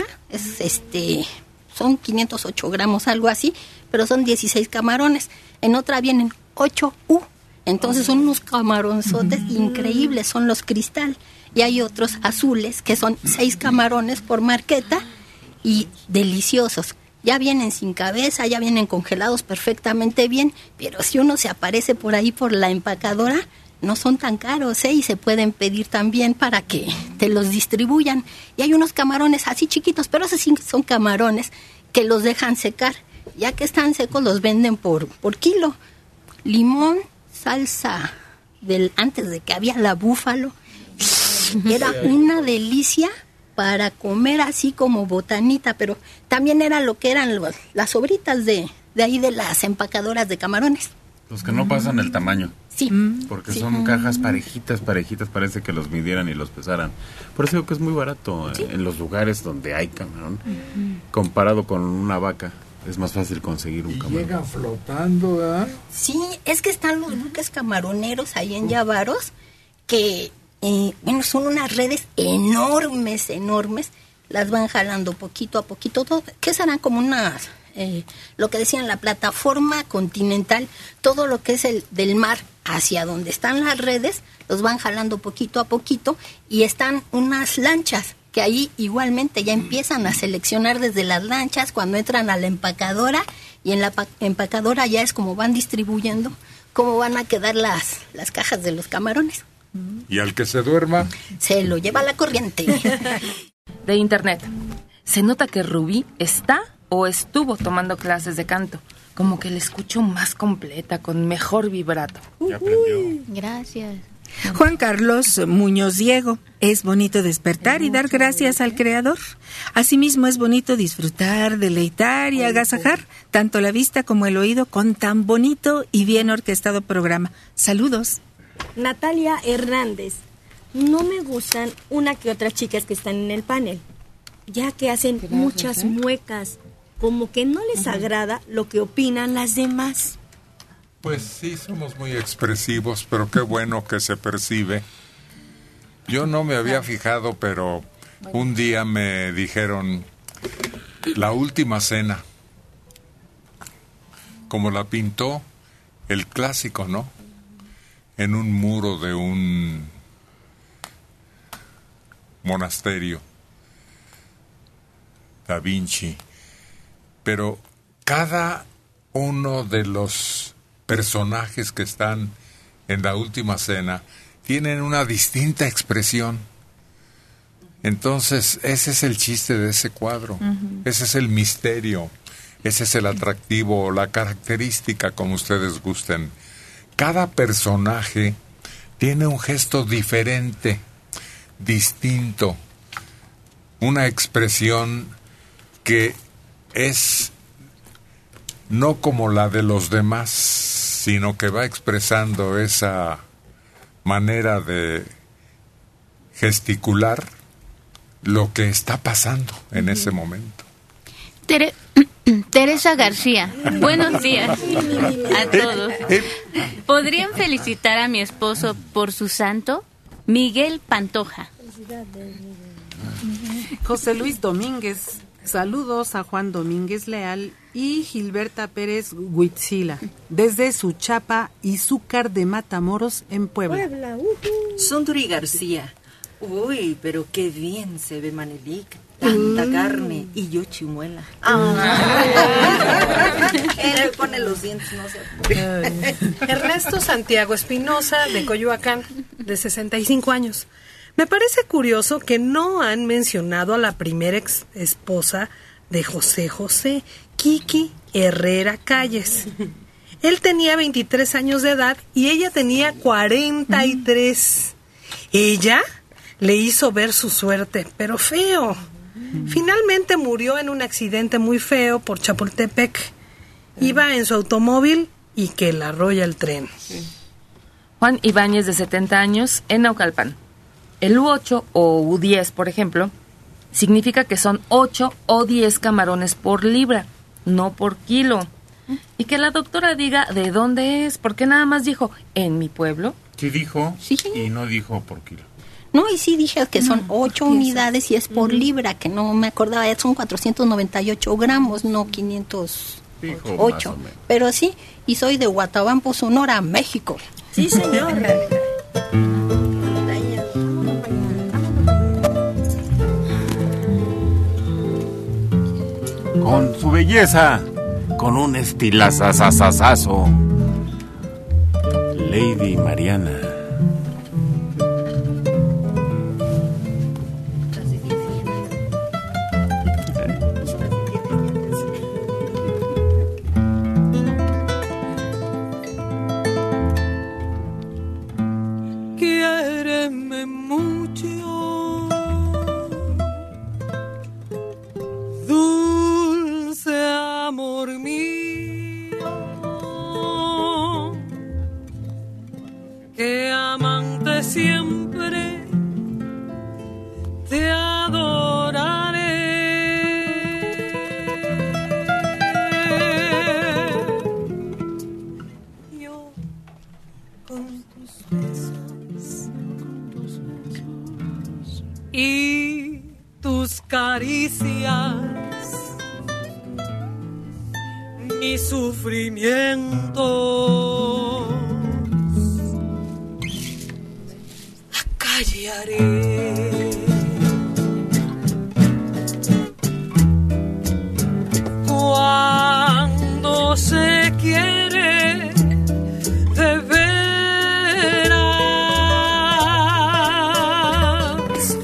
Son 508 gramos, algo así, pero son 16 camarones. En otra vienen 8 Entonces son unos camaronzotes increíbles, son los cristal. Y hay otros azules que son 6 camarones por marqueta y deliciosos. Ya vienen sin cabeza, ya vienen congelados perfectamente bien, pero si uno se aparece por ahí por la empacadora, no son tan caros, y se pueden pedir también para que te los distribuyan. Y hay unos camarones así chiquitos, pero esos sí son camarones que los dejan secar. Ya que están secos, los venden por kilo. Limón, salsa antes de que había la búfalo. Era una delicia para comer así como botanita, pero también era lo que eran las sobritas de ahí de las empacadoras de camarones. Los que no pasan el tamaño. Sí. Porque son cajas parejitas, parece que los midieran y los pesaran. Por eso digo que es muy barato, ¿sí? En los lugares donde hay camarón, comparado con una vaca, es más fácil conseguir un camarón. Llegan flotando, ¿verdad? Sí, es que están los buques camaroneros ahí en Llavaros, que son unas redes enormes, las van jalando poquito a poquito, que serán como unas, lo que decían, la plataforma continental, todo lo que es el del mar hacia donde están las redes, los van jalando poquito a poquito, y están unas lanchas, que ahí igualmente ya empiezan a seleccionar desde las lanchas cuando entran a la empacadora, y en la empacadora ya es como van distribuyendo, cómo van a quedar las cajas de los camarones. ¿Y al que se duerma? Se lo lleva la corriente. De internet. Se nota que Rubí está o estuvo tomando clases de canto. Como que la escucho más completa, con mejor vibrato. Ya aprendió. Gracias. Juan Carlos Muñoz Diego. Es bonito despertar y dar gracias al Creador. Asimismo es bonito disfrutar, deleitar y agasajar tanto la vista como el oído con tan bonito y bien orquestado programa. Saludos. Natalia Hernández. No me gustan una que otras chicas que están en el panel, ya que hacen muchas muecas, como que no les agrada lo que opinan las demás. Pues sí, somos muy expresivos, pero qué bueno que se percibe. Yo no me había fijado, pero un día me dijeron La Última Cena, como la pintó el clásico, ¿no? En un muro de un monasterio, Da Vinci. Pero cada uno de los personajes que están en La Última Cena tienen una distinta expresión. Entonces, ese es el chiste de ese cuadro. Ese es el misterio. Ese es el atractivo, la característica, como ustedes gusten. Cada personaje tiene un gesto diferente, distinto, una expresión que es no como la de los demás, sino que va expresando esa manera de gesticular lo que está pasando en ese momento. Teresa García, buenos días a todos. ¿Podrían felicitar a mi esposo por su santo? Miguel Pantoja. José Luis Domínguez, saludos a Juan Domínguez Leal y Gilberta Pérez Huitzila, desde Suchapa, Izúcar de Matamoros, en Puebla. Sonduri García, uy, pero qué bien se ve Manelik. tanta carne y yo chimuela. Él pone los dientes, no sé. Ernesto Santiago Espinosa, de Coyoacán, de 65 años. Me parece curioso que no han mencionado a la primera esposa de José José, Kiki Herrera Calles. Él tenía 23 años de edad y ella tenía 43. Ella le hizo ver su suerte, pero feo. Finalmente murió en un accidente muy feo por Chapultepec. Iba en su automóvil y que la arrolla el tren. Juan Ibáñez, de 70 años, en Naucalpan. El U8 o U10, por ejemplo, significa que son 8 o 10 camarones por libra, no por kilo. Y que la doctora diga de dónde es, porque nada más dijo, en mi pueblo. Sí dijo, sí. Y no dijo por kilo. No, y sí dije que son 8 unidades y es por libra, que no me acordaba, son 498 gramos, no 508. Pero sí, y soy de Guatabampo, Sonora, México. Sí, señora. Con su belleza, con un estilazazazazazo, Lady Mariana. Quiéreme mucho, dulce amor mío, que amante siempre te adoraré. Yo con tus besos y tus caricias, mi sufrimientos acallaré. Cuando se quiere de veras,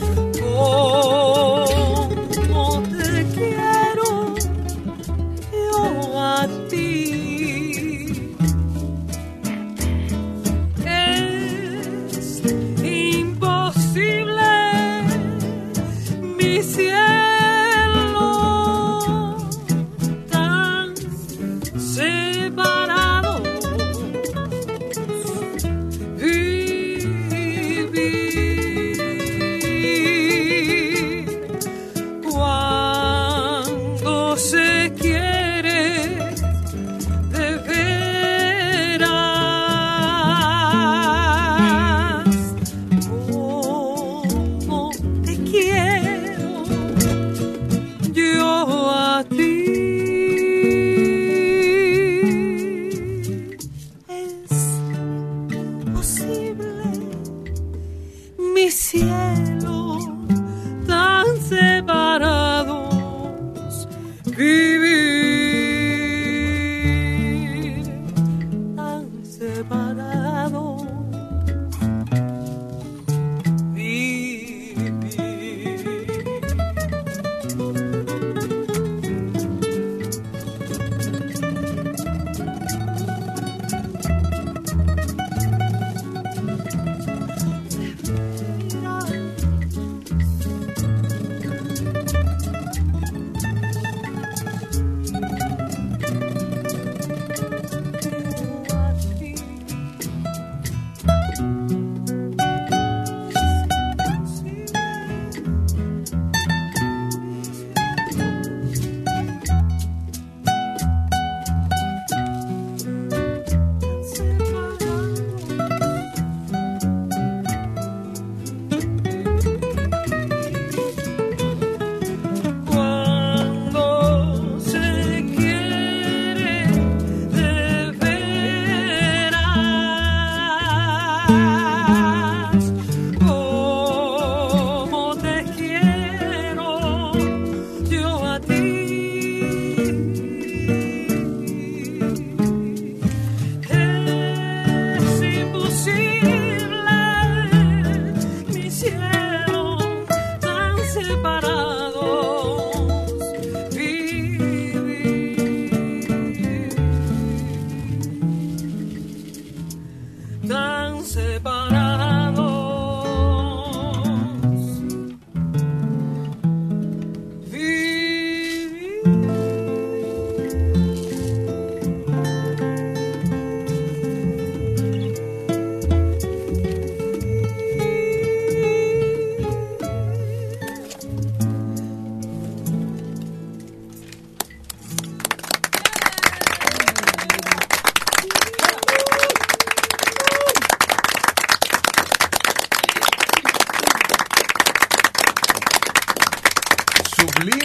como te quiero yo a ti, es imposible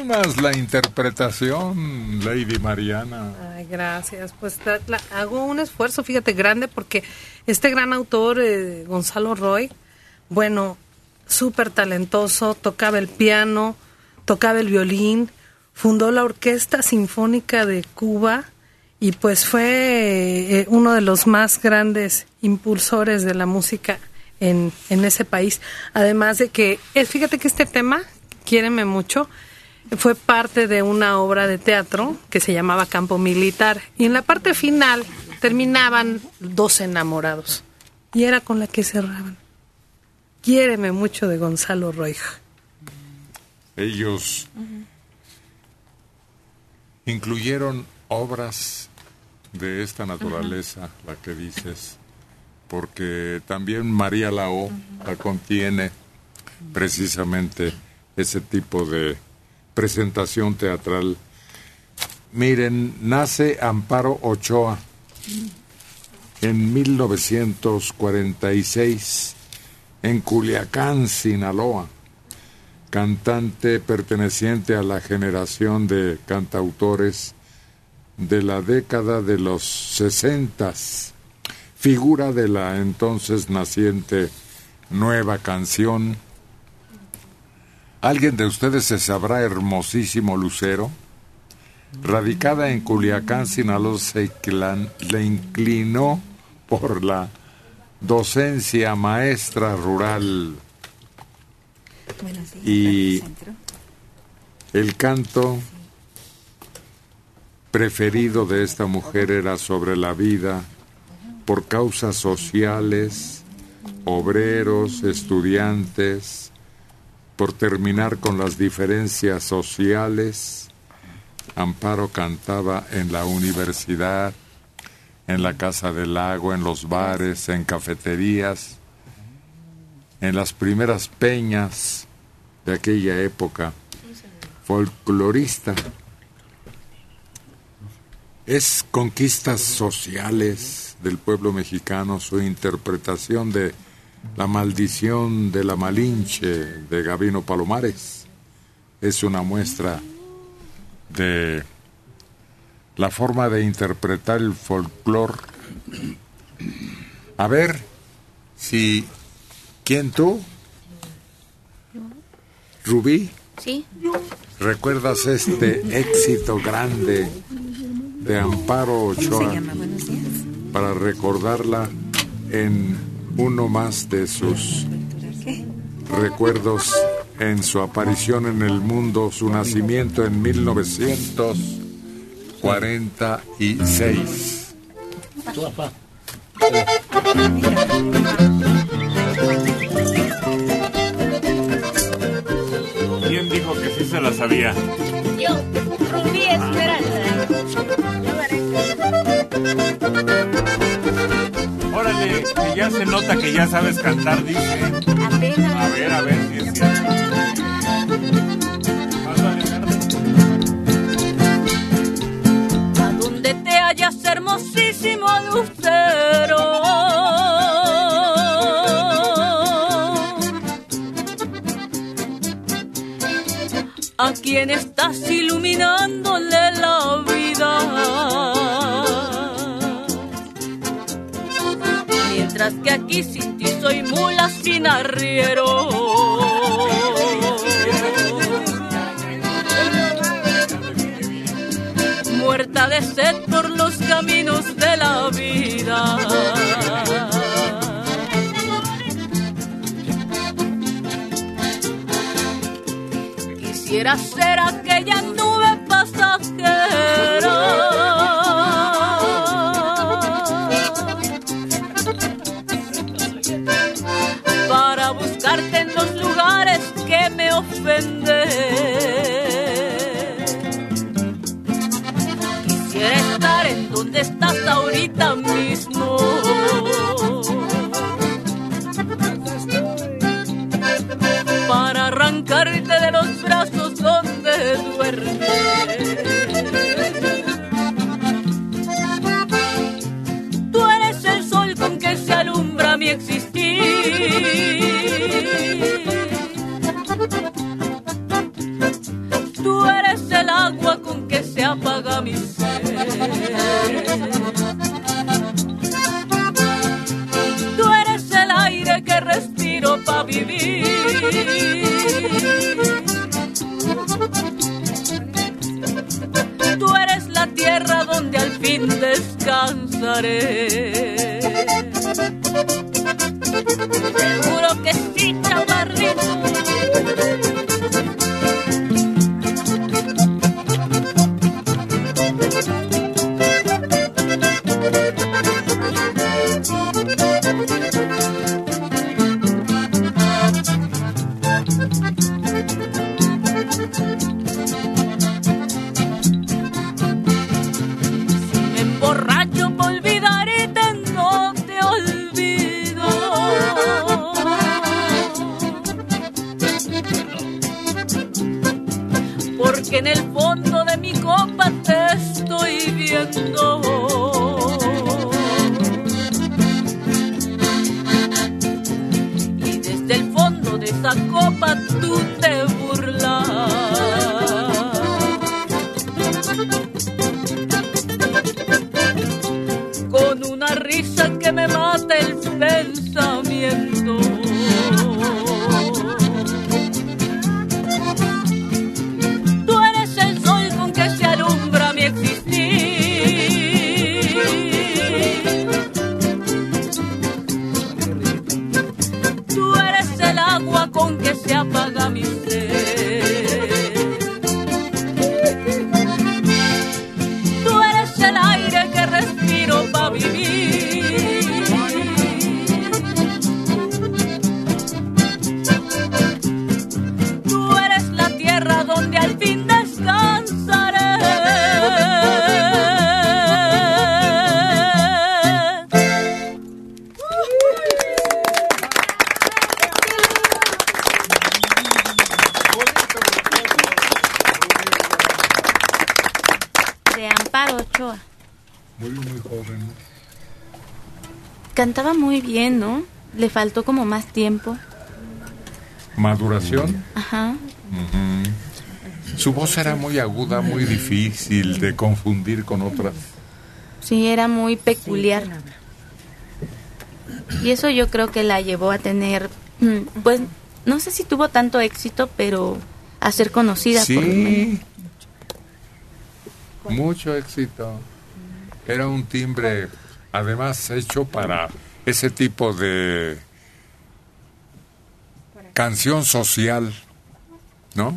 Buenísimas la interpretación, Lady Mariana. Ay, gracias. Pues hago un esfuerzo, fíjate, grande, porque este gran autor, Gonzalo Roy, bueno, súper talentoso, tocaba el piano, tocaba el violín, fundó la Orquesta Sinfónica de Cuba y pues fue uno de los más grandes impulsores de la música en ese país. Además de que, fíjate que este tema, Quiéreme Mucho, fue parte de una obra de teatro que se llamaba Campo Militar. Y en la parte final terminaban dos enamorados. Y era con la que cerraban. Quiéreme Mucho de Gonzalo Roy. Ellos incluyeron obras de esta naturaleza, la que dices, porque también María Lao la contiene precisamente ese tipo de presentación teatral. Miren, nace Amparo Ochoa en 1946 en Culiacán, Sinaloa, cantante perteneciente a la generación de cantautores de la década de los 60s, figura de la entonces naciente nueva canción. ¿Alguien de ustedes se sabrá Hermosísimo Lucero? Radicada en Culiacán, Sinaloa, le inclinó por la docencia maestra rural y el canto preferido de esta mujer era sobre la vida por causas sociales, obreros, estudiantes, por terminar con las diferencias sociales. Amparo cantaba en la universidad, en la Casa del Lago, en los bares, en cafeterías, en las primeras peñas de aquella época. Folclorista. Es conquistas sociales del pueblo mexicano, su interpretación de La maldición de la Malinche de Gabino Palomares. Es una muestra de la forma de interpretar el folclore. A ver, si... ¿Quién tú? ¿Rubí? Sí. ¿Recuerdas este éxito grande de Amparo Ochoa? Para recordarla en uno más de sus recuerdos en su aparición en el mundo, su nacimiento en 1946. ¿Quién dijo que sí se la sabía? Yo, Rubí Esmeralda. Órale, que ya se nota que ya sabes cantar, dice. Apenas. A ver si es cierto. A donde te hallas, hermosísimo lucero, a quien estás iluminándole la vida, mientras que aquí sin ti soy mula sin arriero. Muerta de sed por los caminos de la vida. Quisiera ser aquella nube pasajera para buscarte en los lugares que me ofenden. Quisiera estar en donde estás ahorita mismo, para arrancarte de los brazos donde duermes. Tú eres el sol con que se alumbra mi existir. Tú eres descansaré. Seguro que sí, chaparrito. Que en el fondo de mi copa te estoy viendo. Y desde el fondo de esa copa tú te burlas. Con una risa que me mata el pensamiento. Con que se apaga mi sed. Tú eres el aire que respiro para vivir. Tú eres la tierra donde al fin descansaré. Muy joven. Cantaba muy bien, ¿no? Le faltó como más tiempo. ¿Maduración? Ajá. Su voz era muy aguda, muy difícil de confundir con otras. Sí, era muy peculiar. Y eso yo creo que la llevó a tener, pues, no sé si tuvo tanto éxito, pero a ser conocida. Sí. Mucho éxito. Era un timbre, además, hecho para ese tipo de canción social, ¿no?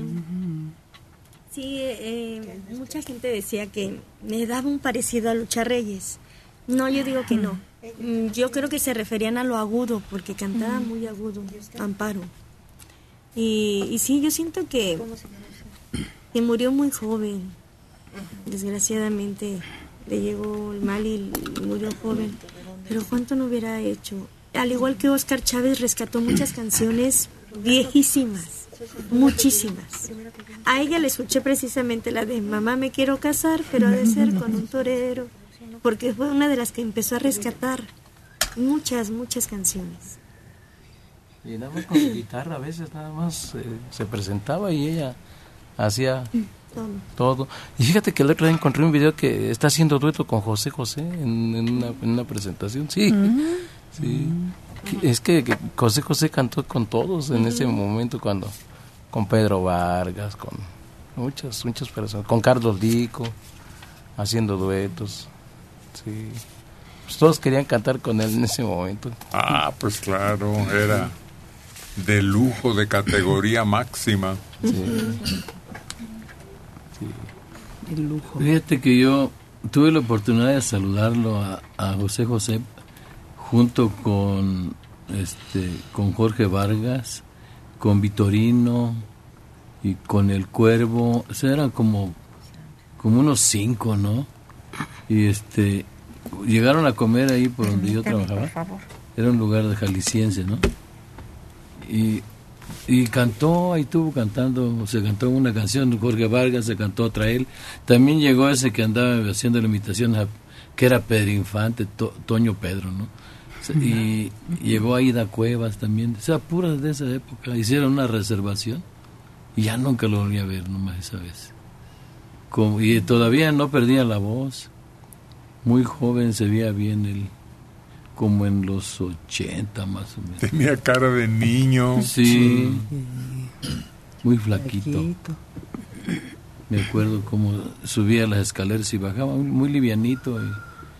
Sí, mucha gente decía que me daba un parecido a Lucha Reyes. No, yo digo que no. Yo creo que se referían a lo agudo, porque cantaba muy agudo, Amparo. Y sí, yo siento que murió muy joven. Desgraciadamente le llegó el mal y murió joven. Pero ¿cuánto no hubiera hecho? Al igual que Óscar Chávez rescató muchas canciones viejísimas, muchísimas. A ella le escuché precisamente la de Mamá me quiero casar, pero ha de ser con un torero, porque fue una de las que empezó a rescatar muchas canciones. Y nada más con su guitarra, a veces nada más se presentaba y ella hacía todo. Y fíjate que el otro día encontré un video que está haciendo dueto con José José en una presentación. Sí, sí. Es que José José cantó con todos en ese momento, con Pedro Vargas, con muchas personas, con Carlos Dico, haciendo duetos. Sí. Pues todos querían cantar con él en ese momento. Ah, pues claro, era de lujo, de categoría máxima. Sí. El lujo. Fíjate que yo tuve la oportunidad de saludarlo a José José junto con Jorge Vargas, con Vitorino y con El Cuervo. O sea, eran como unos 5, ¿no? Y llegaron a comer ahí por donde yo trabajaba. Era un lugar de jalisciense, ¿no? Y cantó, ahí estuvo cantando, se cantó una canción, Jorge Vargas, se cantó otra él. También llegó ese que andaba haciendo la imitación, que era Pedro Infante, Toño Pedro, ¿no? Y llegó Aida Cuevas también, o sea, puras de esa época. Hicieron una reservación y ya nunca lo volví a ver, nomás esa vez. Y todavía no perdía la voz, muy joven, se veía bien él. Como en los 80 más o menos. Tenía cara de niño. Sí. Muy flaquito. Me acuerdo cómo subía las escaleras y bajaba, muy livianito.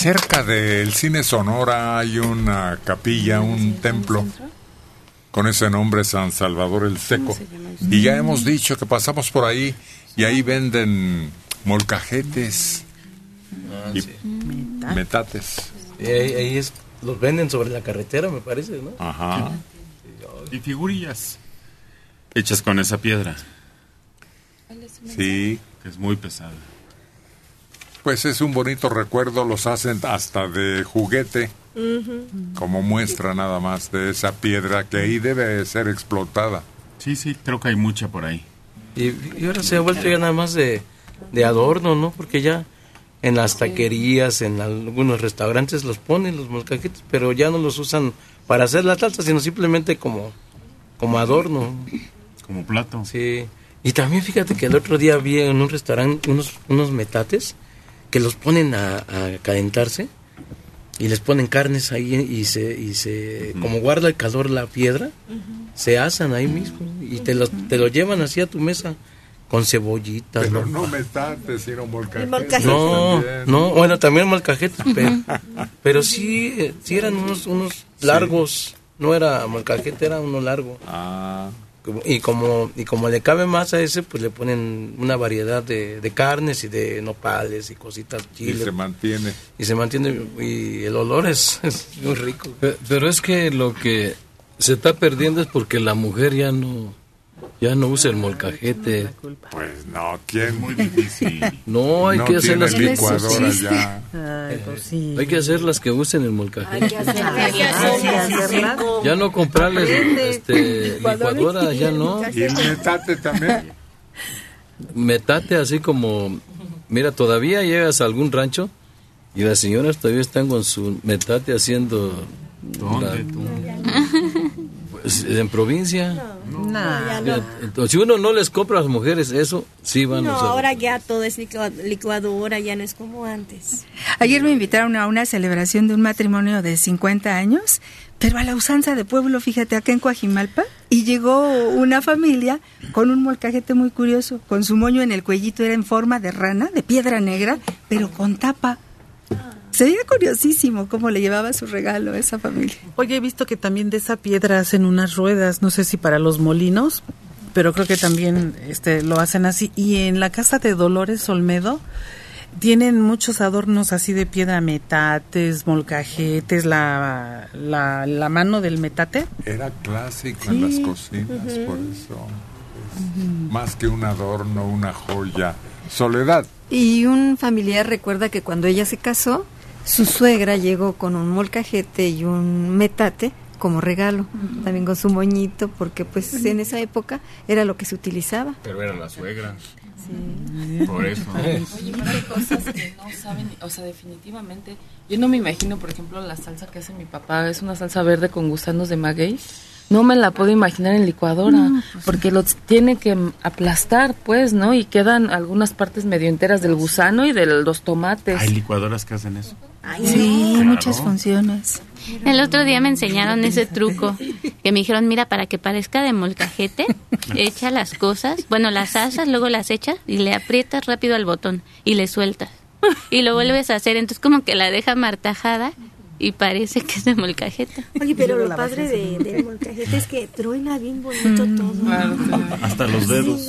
cerca del Cine Sonora hay una capilla, un templo con ese nombre, San Salvador el Seco. Y ya hemos dicho que pasamos por ahí y ahí venden molcajetes y metates. Ahí los venden sobre la carretera, me parece, ¿no? Ajá. Y figurillas hechas con esa piedra. Sí. Que es muy pesada. Pues es un bonito recuerdo, los hacen hasta de juguete, como muestra nada más de esa piedra que ahí debe ser explotada. Sí, creo que hay mucha por ahí. Y ahora se ha vuelto ya nada más de adorno, ¿no? Porque ya en las taquerías, en algunos restaurantes los ponen los molcajetes, pero ya no los usan para hacer la salsa, sino simplemente como adorno. Como plato. Sí. Y también fíjate que el otro día vi en un restaurante unos metates que los ponen a calentarse y les ponen carnes ahí y se como guarda el calor la piedra, se asan ahí mismo y te lo llevan así a tu mesa con cebollitas. Pero no metates, sino molcajetes. No, bueno, también molcajetes, pero sí eran unos largos, no era molcajete, era uno largo. Y como le cabe más a ese, pues le ponen una variedad de carnes y de nopales y cositas, chile. Y se mantiene, y el olor es muy rico. Pero es que lo que se está perdiendo es porque la mujer ya no usa el molcajete. Pues no, ¿quién? Muy difícil. No, hay que hacer las licuadoras ya. Hay que hacer las que usen el molcajete. Hay que hacerlas. Ya no comprarles licuadora, ya no. Y el metate también. Metate así como, mira, todavía llegas a algún rancho y las señoras todavía están con su metate haciendo. ¿Dónde? Pues, en provincia. No. Entonces, si uno no les compra a las mujeres eso, sí van a usar. Ahora ya todo es licuadora, ya no es como antes. Ayer me invitaron a una celebración de un matrimonio de 50 años, pero a la usanza de pueblo, fíjate, acá en Coajimalpa, y llegó una familia con un molcajete muy curioso, con su moño en el cuellito, era en forma de rana, de piedra negra, pero con tapa. Se veía curiosísimo cómo le llevaba su regalo a esa familia. Oye, he visto que también de esa piedra hacen unas ruedas, no sé si para los molinos, pero creo que también lo hacen así. Y en la casa de Dolores Olmedo tienen muchos adornos así de piedra, metates, molcajetes, la mano del metate. Era clásico en las cocinas, por eso. Más que un adorno, una joya. Soledad. Y un familiar recuerda que cuando ella se casó, su suegra llegó con un molcajete y un metate como regalo, también con su moñito, porque pues en esa época era lo que se utilizaba. Pero era la suegra. Sí. Por eso. Oye, pero hay cosas que no saben, o sea, definitivamente. Yo no me imagino, por ejemplo, la salsa que hace mi papá, es una salsa verde con gusanos de maguey. No me la puedo imaginar en licuadora, porque lo tiene que aplastar, pues, ¿no? Y quedan algunas partes medio enteras del gusano y de los tomates. Hay licuadoras que hacen eso. Sí, claro. Muchas funciones. El otro día me enseñaron ese truco, que me dijeron, mira, para que parezca de molcajete, echa las cosas, bueno, las asas, luego las echas y le aprietas rápido al botón y le sueltas. Y lo vuelves a hacer, entonces como que la deja martajada y parece que es de molcajete. Oye, pero lo padre de molcajete es que truena bien bonito todo. Hasta los dedos.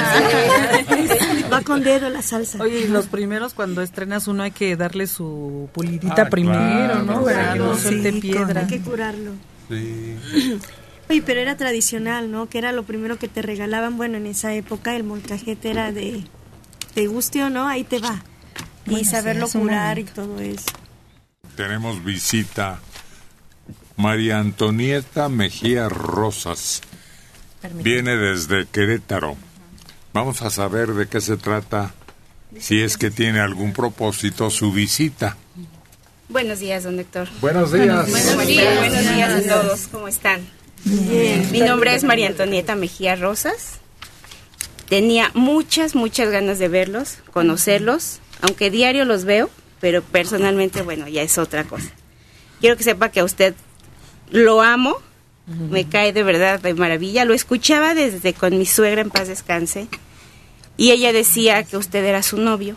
Va con dedo la salsa. Oye, y los primeros cuando estrenas uno hay que darle su pulidita primero, claro, ¿no? Para que no suelte piedra. Hay que curarlo. Sí. Oye, pero era tradicional, ¿no? Que era lo primero que te regalaban. Bueno, en esa época el molcajete era de te guste o no, ahí te va. Y saberlo curar y todo eso. Tenemos visita. María Antonieta Mejía Rosas. Viene desde Querétaro. Vamos a saber de qué se trata, si es que tiene algún propósito su visita. Buenos días, don Héctor. Buenos días. Buenos días a todos. ¿Cómo están? Bien. Mi nombre es María Antonieta Mejía Rosas. Tenía muchas ganas de verlos, conocerlos, aunque diario los veo, pero personalmente, bueno, ya es otra cosa. Quiero que sepa que a usted lo amo, me cae de verdad de maravilla. Lo escuchaba desde con mi suegra, en paz descanse, y ella decía que usted era su novio.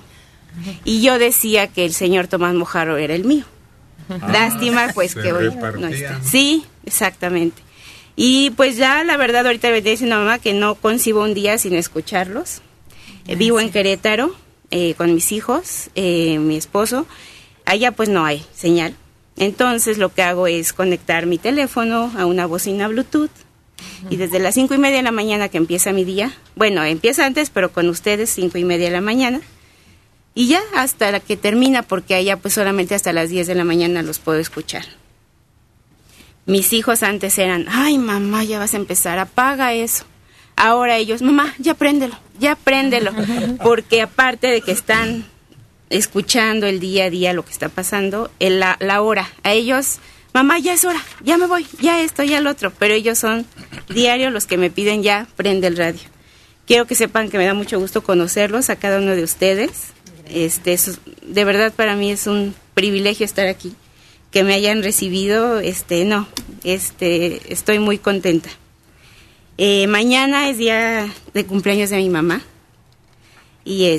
y yo decía que el señor Tomás Mojarro era el mío. Lástima, pues que hoy no está. Sí, exactamente. Y pues ya, la verdad, ahorita me está diciendo mamá que no concibo un día sin escucharlos. Vivo en Querétaro con mis hijos, mi esposo. Allá pues no hay señal. Entonces lo que hago es conectar mi teléfono a una bocina Bluetooth. Y desde las 5:30 de la mañana que empieza mi día, bueno, empieza antes, pero con ustedes 5:30 de la mañana. Y ya hasta la que termina, porque allá pues solamente hasta las 10 de la mañana los puedo escuchar. Mis hijos antes eran, ay mamá, ya vas a empezar, apaga eso. Ahora ellos, mamá, ya préndelo, porque aparte de que están escuchando el día a día lo que está pasando, la hora, a ellos, mamá, ya es hora, ya me voy, ya esto, ya lo otro, pero ellos son diario los que me piden ya, prende el radio. Quiero que sepan que me da mucho gusto conocerlos a cada uno de ustedes. De verdad para mí es un privilegio estar aquí, que me hayan recibido, estoy muy contenta. Mañana es día de cumpleaños de mi mamá y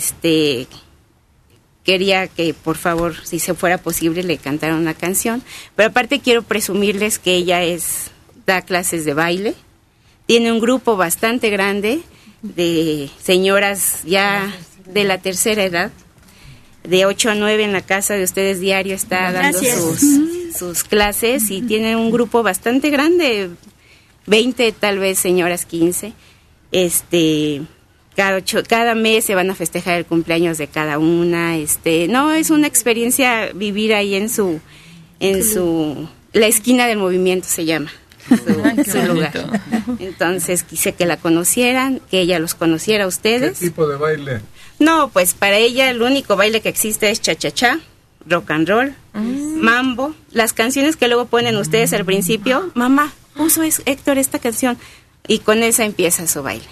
quería que por favor, si se fuera posible, le cantara una canción, pero aparte quiero presumirles que ella da clases de baile, tiene un grupo bastante grande de señoras ya de la tercera edad, de 8 a 9 en la casa de ustedes diario está dando sus clases y tiene un grupo bastante grande, 20 tal vez señoras, 15. Cada mes se van a festejar el cumpleaños de cada una. No, es una experiencia vivir ahí en la esquina del movimiento se llama. Su lugar. Entonces quise que la conocieran, que ella los conociera a ustedes. ¿Qué tipo de baile? No, pues para ella el único baile que existe es cha-cha-cha, rock and roll, mambo, las canciones que luego ponen ustedes al principio. Mamá, puso Héctor esta canción y con esa empieza su baile.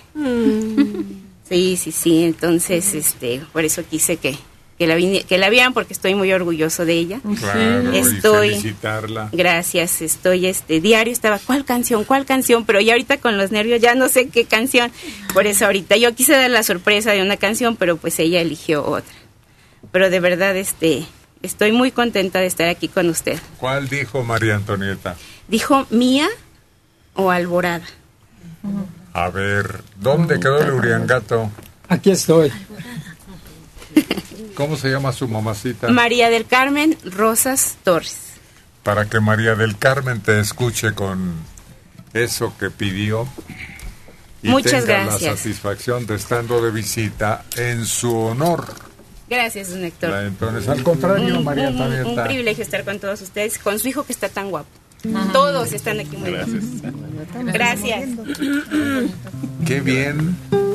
Sí, entonces por eso quise que la vieran porque estoy muy orgulloso de ella. Claro, y felicitarla. Gracias, diario estaba, ¿cuál canción? Pero ya ahorita con los nervios ya no sé qué canción, por eso ahorita yo quise dar la sorpresa de una canción, pero pues ella eligió otra. Pero de verdad, estoy muy contenta de estar aquí con usted. ¿Cuál dijo María Antonieta? Dijo Mía o Alborada. A ver, ¿dónde quedó el Uriangato? Aquí estoy. ¿Cómo se llama su mamacita? María del Carmen Rosas Torres. Para que María del Carmen te escuche con eso que pidió y muchas tenga gracias. La satisfacción de estando de visita en su honor. Gracias, don Héctor. Entonces, al contrario, María Antonieta. Un privilegio estar con todos ustedes, con su hijo que está tan guapo. Todos están aquí muy bien. Gracias. Qué bien.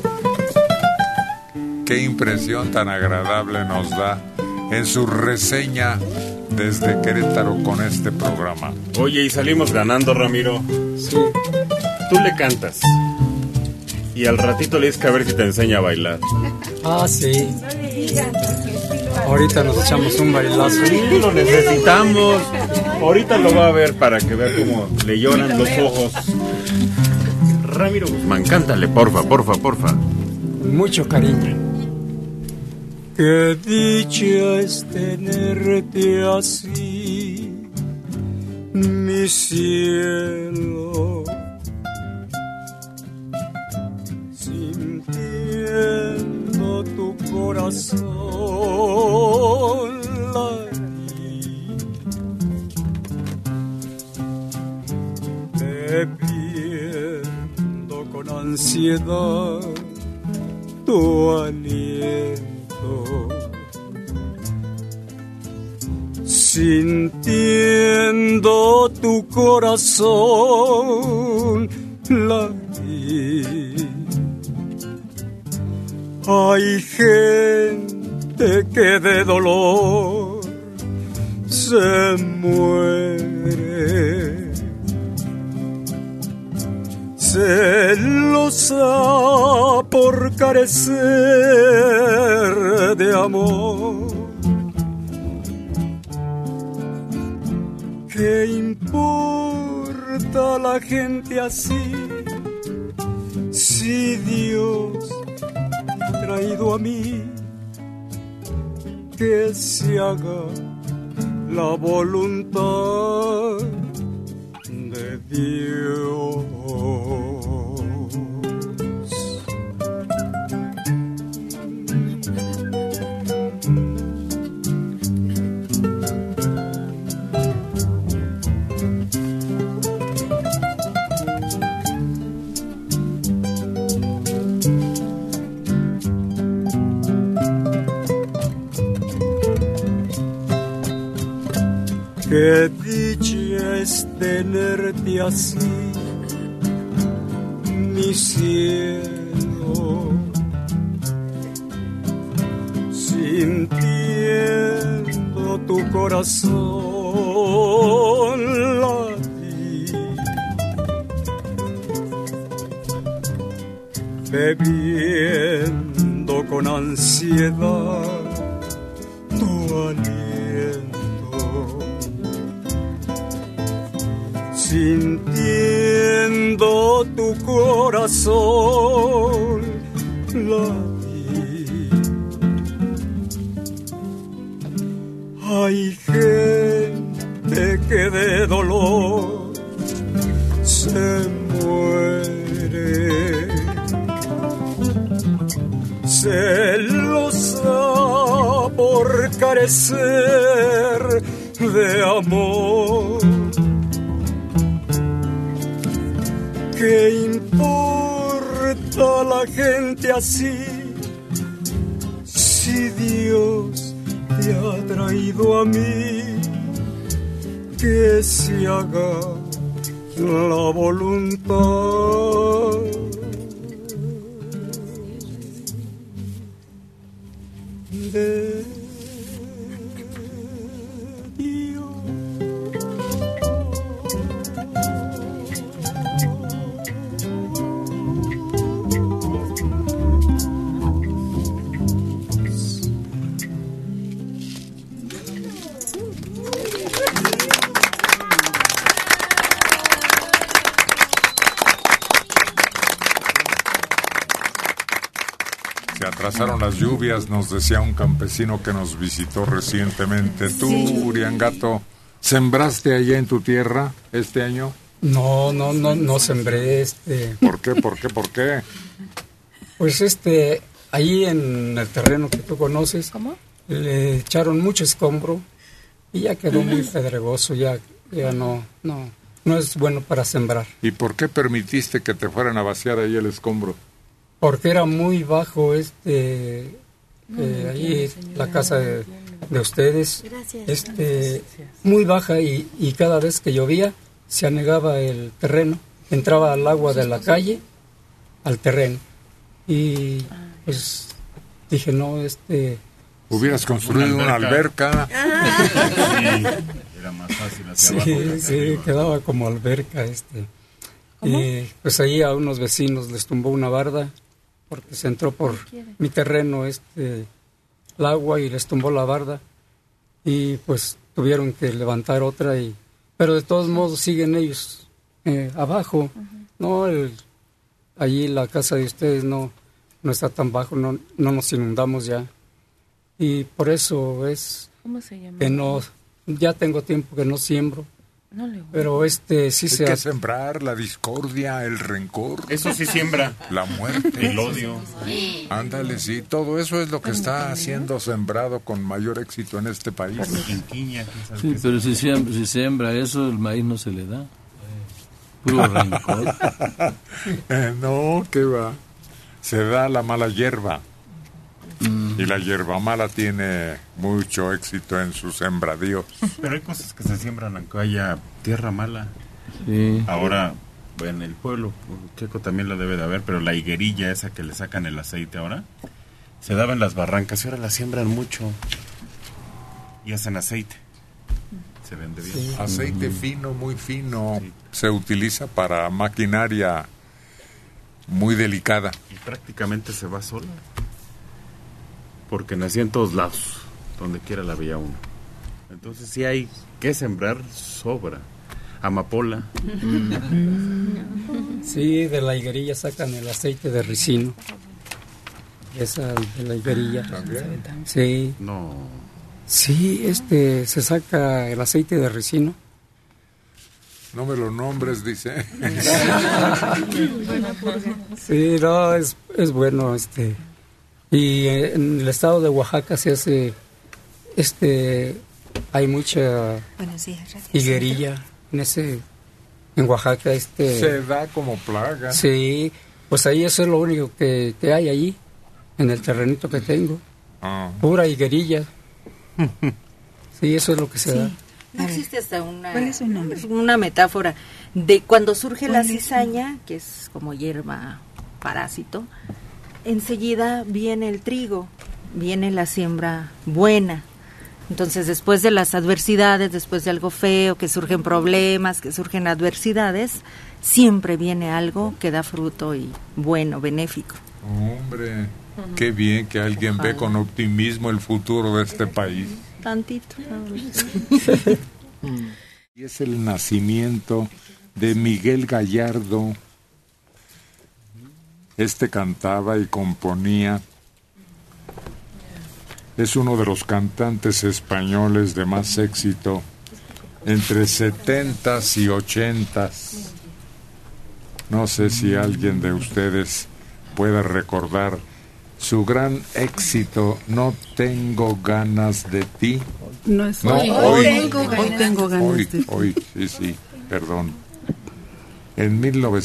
Qué impresión tan agradable nos da en su reseña desde Querétaro con este programa. Oye, y salimos ganando, Ramiro. Sí. Tú le cantas y al ratito le dices que a ver si te enseña a bailar. Ah, sí. Ahorita nos echamos un bailazo. Sí, lo necesitamos. Ahorita lo va a ver para que vea cómo le lloran los ojos. Ramiro Guzmán, cántale, porfa. Con mucho cariño. Qué dicha es tenerte así, mi cielo, sintiendo tu corazón latir, te viendo con ansiedad tu aliento. Sintiendo tu corazón latir. Hay gente que de dolor se muere, celosa por carecer de amor. ¿Qué importa la gente así? Si Dios me ha traído a mí, que se haga la voluntad de Dios. Qué dicha es tenerte así, mi cielo, sintiendo tu corazón latir, bebiendo con ansiedad tu aliento, sintiendo tu corazón latir. Hay gente que de dolor se muere, celosa por carecer de amor. ¿Qué importa la gente así si Dios te ha traído a mí? Que se haga la voluntad de Pasaron las lluvias, nos decía un campesino que nos visitó recientemente. ¿Tú, sí, Uriangato, sembraste allá en tu tierra este año? No sembré. ¿Por qué? Pues ahí en el terreno que tú conoces, ¿cómo? Le echaron mucho escombro y ya quedó muy pedregoso, ya no es bueno para sembrar. ¿Y por qué permitiste que te fueran a vaciar ahí el escombro? Porque era muy bajo ahí la casa de ustedes. Gracias. Muy baja y cada vez que llovía se anegaba el terreno, entraba al agua de la calle al terreno. Y pues dije, no, hubieras construido una alberca. Sí, era más fácil hacia abajo. Sí, quedaba como alberca. Y pues ahí a unos vecinos les tumbó una barda porque se entró por mi terreno el agua y les tumbó la barda y pues tuvieron que levantar otra pero de todos modos siguen ellos abajo. No, allí la casa de ustedes no está tan bajo, no nos inundamos ya y por eso es que ya tengo tiempo que no siembro. Pero sí hay que sembrar la discordia, el rencor. Eso sí siembra. La muerte. El odio. Ándale, sí, todo eso es lo que está siendo sembrado con mayor éxito en este país. Sí, pero si siembra eso, el maíz no se le da. Puro rencor. No, ¿qué va? Se da la mala hierba. Y la hierba mala tiene mucho éxito en sus sembradíos. Pero hay cosas que se siembran aunque haya tierra mala. Sí. Ahora, en el pueblo, Checo también lo debe de haber, pero la higuerilla esa que le sacan el aceite ahora, se daba en las barrancas y ahora la siembran mucho y hacen aceite. Se vende bien. Sí. Aceite fino, muy fino. Sí. Se utiliza para maquinaria muy delicada. Y prácticamente se va sola. Porque nació en todos lados, donde quiera la veía uno. Entonces sí hay que sembrar, sobra. Amapola. Sí, de la higuerilla sacan el aceite de ricino. esa de la higuerilla. ¿También? Sí. No. Sí, se saca el aceite de ricino. No me lo nombres, dice. Sí, no, es bueno, Y en el estado de Oaxaca se hace, hay mucha higuerilla en Oaxaca, Se da como plaga. Sí, pues ahí eso es lo único que hay allí, en el terrenito que tengo. Pura higuerilla. Sí, eso es lo que se da. No existe hasta una, ¿Cuál es su nombre? una metáfora de cuando surge la cizaña, que es como hierba parásito, enseguida viene el trigo, viene la siembra buena. Entonces, después de las adversidades, después de algo feo, que surgen problemas, que surgen adversidades, siempre viene algo que da fruto y bueno, benéfico. Hombre, qué bien que alguien ve con optimismo el futuro de este país. Tantito. Y es el nacimiento de Miguel Gallardo. Cantaba y componía. Es uno de los cantantes españoles de más éxito entre 70s y 80s. No sé si alguien de ustedes pueda recordar su gran éxito, No tengo ganas de ti. No es no, hoy tengo ganas de ti. Hoy, sí, perdón. En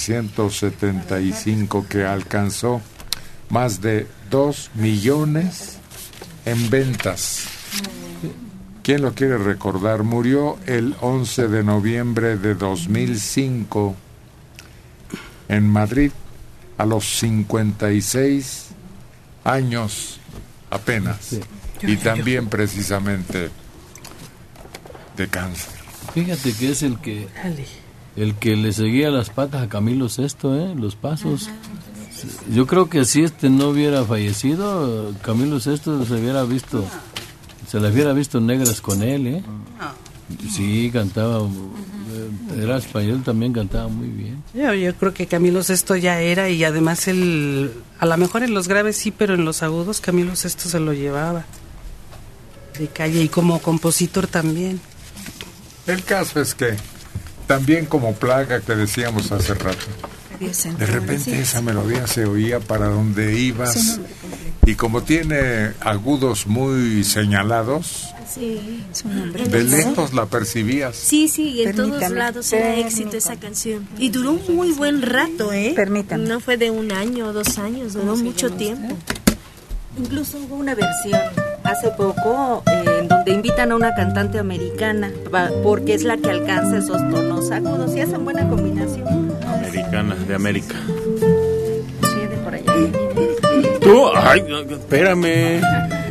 1975, que alcanzó más de 2 millones en ventas. ¿Quién lo quiere recordar? Murió el 11 de noviembre de 2005 en Madrid a los 56 años apenas. Sí. Y también precisamente de cáncer. Fíjate que es el que le seguía las patas a Camilo VI, los pasos. Yo creo que si no hubiera fallecido, Camilo VI se le hubiera visto negras con él, Sí, cantaba, era español, también cantaba muy bien. Yo creo que Camilo VI ya era, y además a lo mejor en los graves sí, pero en los agudos Camilo VI se lo llevaba de calle, y como compositor también. El caso es que también como plaga que decíamos hace rato, de repente esa melodía se oía para donde ibas, y como tiene agudos muy señalados, sí, de lejos la percibías. Sí, en todos lados era éxito esa canción. Y duró un muy buen rato, Permítame. No fue de 1 año o 2 años, duró mucho tiempo. Incluso hubo una versión hace poco en donde invitan a una cantante americana porque es la que alcanza esos tonos agudos y hacen buena combinación. Americana, de América. Sí, de por allá. Tú, ay, espérame.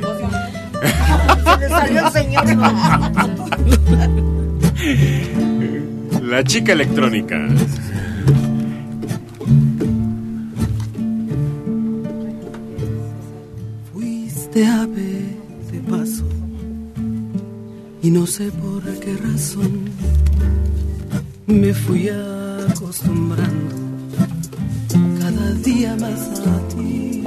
Se le salió el señor. La chica electrónica. Fuiste ave de paso y no sé por qué razón me fui acostumbrando cada día más a ti.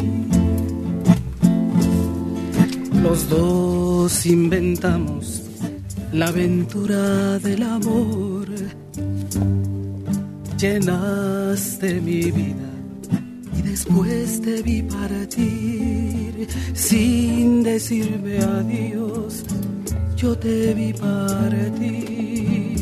Los dos inventamos la aventura del amor. Llenaste mi vida y después te vi partir sin decirme adiós. Yo te vi partir.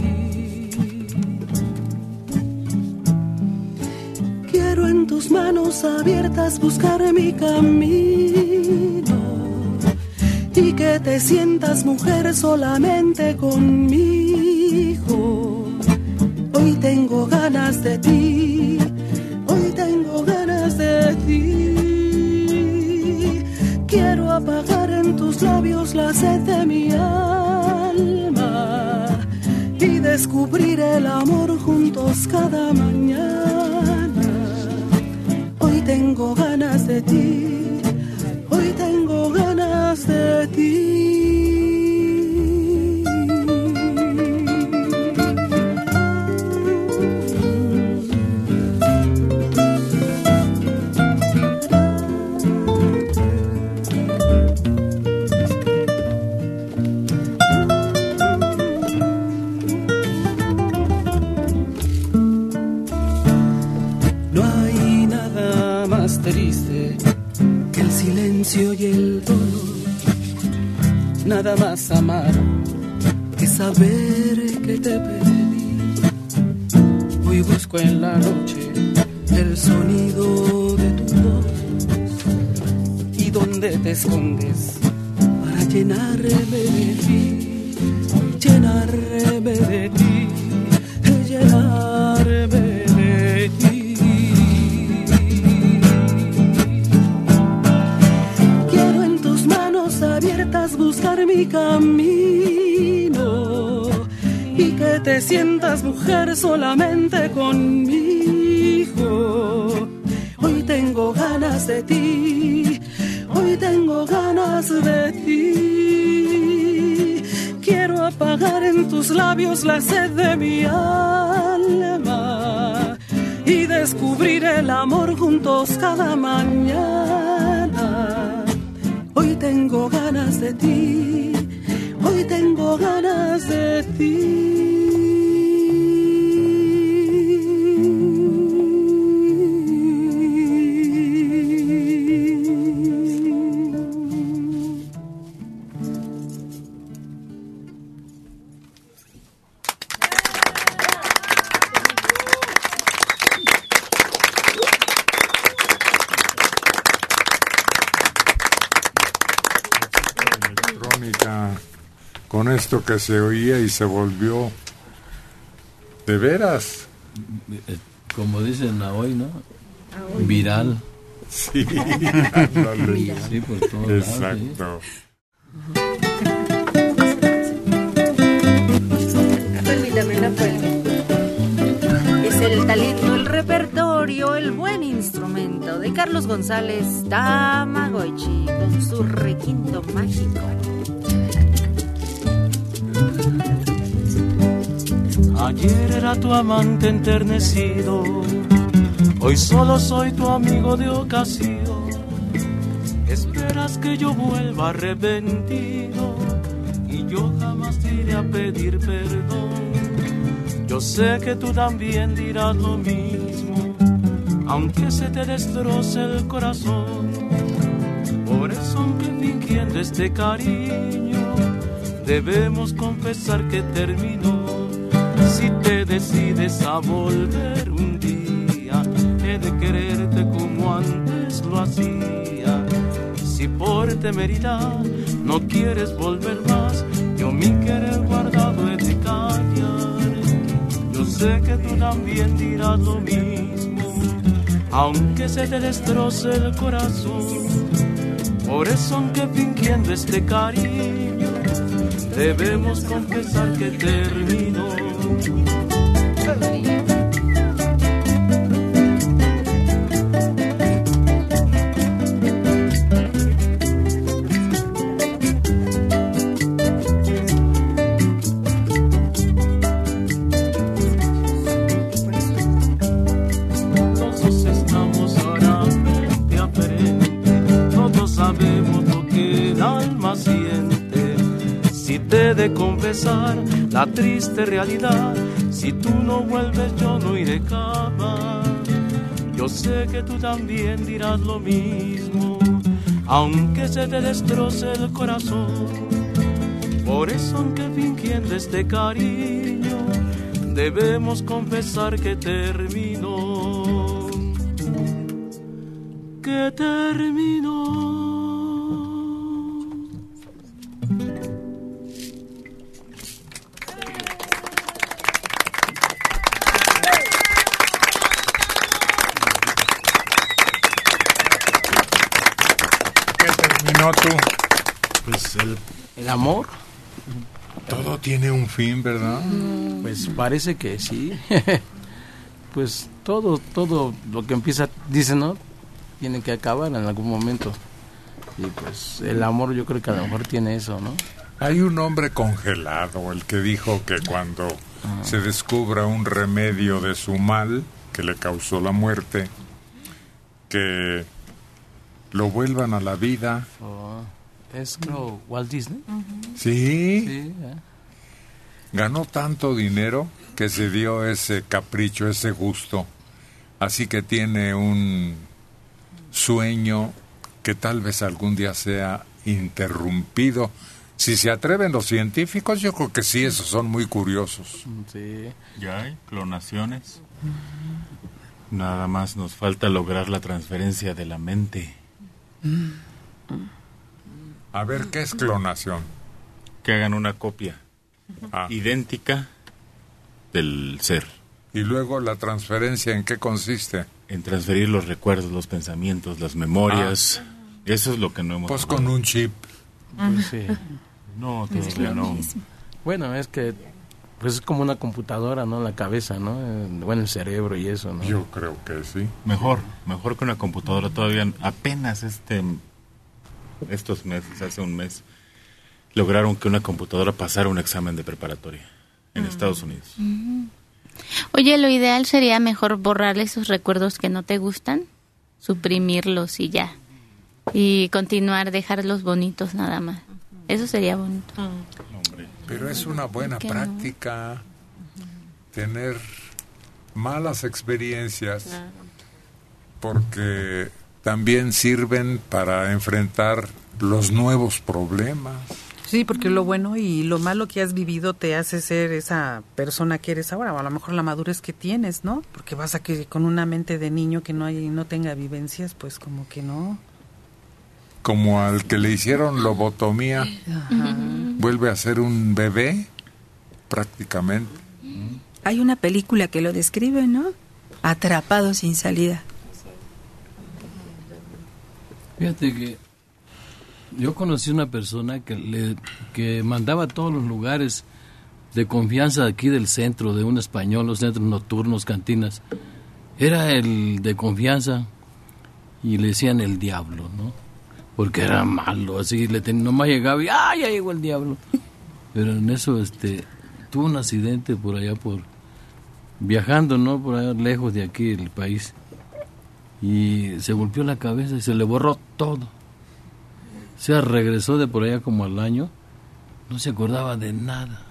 Quiero en tus manos abiertas buscar mi camino y que te sientas mujer solamente conmigo. Hoy tengo ganas de ti, hoy tengo ganas de ti. Quiero apagar en tus labios la sed de mi alma y descubrir el amor juntos cada mañana. Hoy tengo ganas de ti, hoy tengo ganas de ti. sé que el silencio y el dolor, nada más amar que saber que te perdí. Hoy busco en la noche el sonido de tu voz y donde te escondes para llenarme de ti, llenarme de ti, llenarme de ti. Quiero en tus manos abiertas buscar mi camino y que te sientas mujer solamente conmigo. Hoy tengo ganas de ti, hoy tengo ganas de ti. Quiero apagar en tus labios la sed de mi alma y descubrir el amor juntos cada mañana. Hoy tengo ganas de ti, hoy tengo ganas de ti. Con esto que se oía y se volvió de veras, como dicen hoy, ¿no? Viral. Sí, ándale. Sí, por todos exacto. Permítame una fuente. Es el talento, el repertorio, el buen instrumento de Carlos González Tamagotchi con su requinto mágico. Ayer era tu amante enternecido, hoy solo soy tu amigo de ocasión. Esperas que yo vuelva arrepentido y yo jamás te iré a pedir perdón. Yo sé que tú también dirás lo mismo, aunque se te destroce el corazón. Por eso, aunque fingiendo este cariño, debemos confesar que terminó. Si te decides a volver un día, he de quererte como antes lo hacía. Si por temeridad no quieres volver más, yo mi querer guardado he de callar. Yo sé que tú también dirás lo mismo, aunque se te destroce el corazón. Por eso, aunque fingiendo este cariño, debemos confesar que terminó. Todos estamos ahora frente a frente, todos sabemos lo que el alma siente. Si te he de confesar la triste realidad, si tú no vuelves yo no iré jamás. Yo sé que tú también dirás lo mismo, aunque se te destroce el corazón. Por eso, aunque fingiendo este cariño, debemos confesar que terminó. Que terminó. Tú? Pues el amor. Todo tiene un fin, ¿verdad? Pues parece que sí. Pues todo lo que empieza, dicen, ¿no? Tiene que acabar en algún momento. Y pues el amor yo creo que a lo mejor tiene eso, ¿no? Hay un hombre congelado, el que dijo que cuando se descubra un remedio de su mal, que le causó la muerte, que lo vuelvan a la vida. Es, creo, Walt Disney. Sí. Ganó tanto dinero que se dio ese capricho, ese gusto. Así que tiene sueño que tal vez algún día sea interrumpido. Si se atreven los científicos, yo creo que sí, esos son muy curiosos. Sí. Ya hay clonaciones. Nada más nos falta lograr la transferencia de la mente. A ver, ¿qué es clonación? Que hagan una copia idéntica del ser. ¿Y luego la transferencia en qué consiste? En transferir los recuerdos, los pensamientos, las memorias. Eso es lo que no hemos... Pues con un chip. Pues sí. No, todavía no. Bueno, es que pues es como una computadora, ¿no? La cabeza, ¿no? Bueno, el cerebro y eso, ¿no? Yo creo que sí. Mejor que una computadora. Todavía apenas estos meses, hace un mes, lograron que una computadora pasara un examen de preparatoria en Estados Unidos. Oye, lo ideal sería mejor borrar esos recuerdos que no te gustan, suprimirlos y ya. Y continuar, dejarlos bonitos nada más. Eso sería bonito. Pero es una buena práctica tener malas experiencias, porque también sirven para enfrentar los nuevos problemas. Sí, porque lo bueno y lo malo que has vivido te hace ser esa persona que eres ahora, o a lo mejor la madurez que tienes, ¿no? Porque vas a que con una mente de niño que no tenga vivencias, pues como que no. Como al que le hicieron lobotomía, vuelve a ser un bebé, prácticamente. Hay una película que lo describe, ¿no? Atrapado sin salida. Fíjate que yo conocí una persona que mandaba a todos los lugares de confianza aquí del centro, de un español, los centros nocturnos, cantinas. Era el de confianza y le decían el diablo, ¿no? Porque era malo, así nomás llegaba y ¡ah, ya llegó el diablo! Pero en eso tuvo un accidente por allá, viajando, ¿no? Por allá lejos de aquí, el país. Y se golpeó la cabeza y se le borró todo. O sea, regresó de por allá como al año, no se acordaba de nada.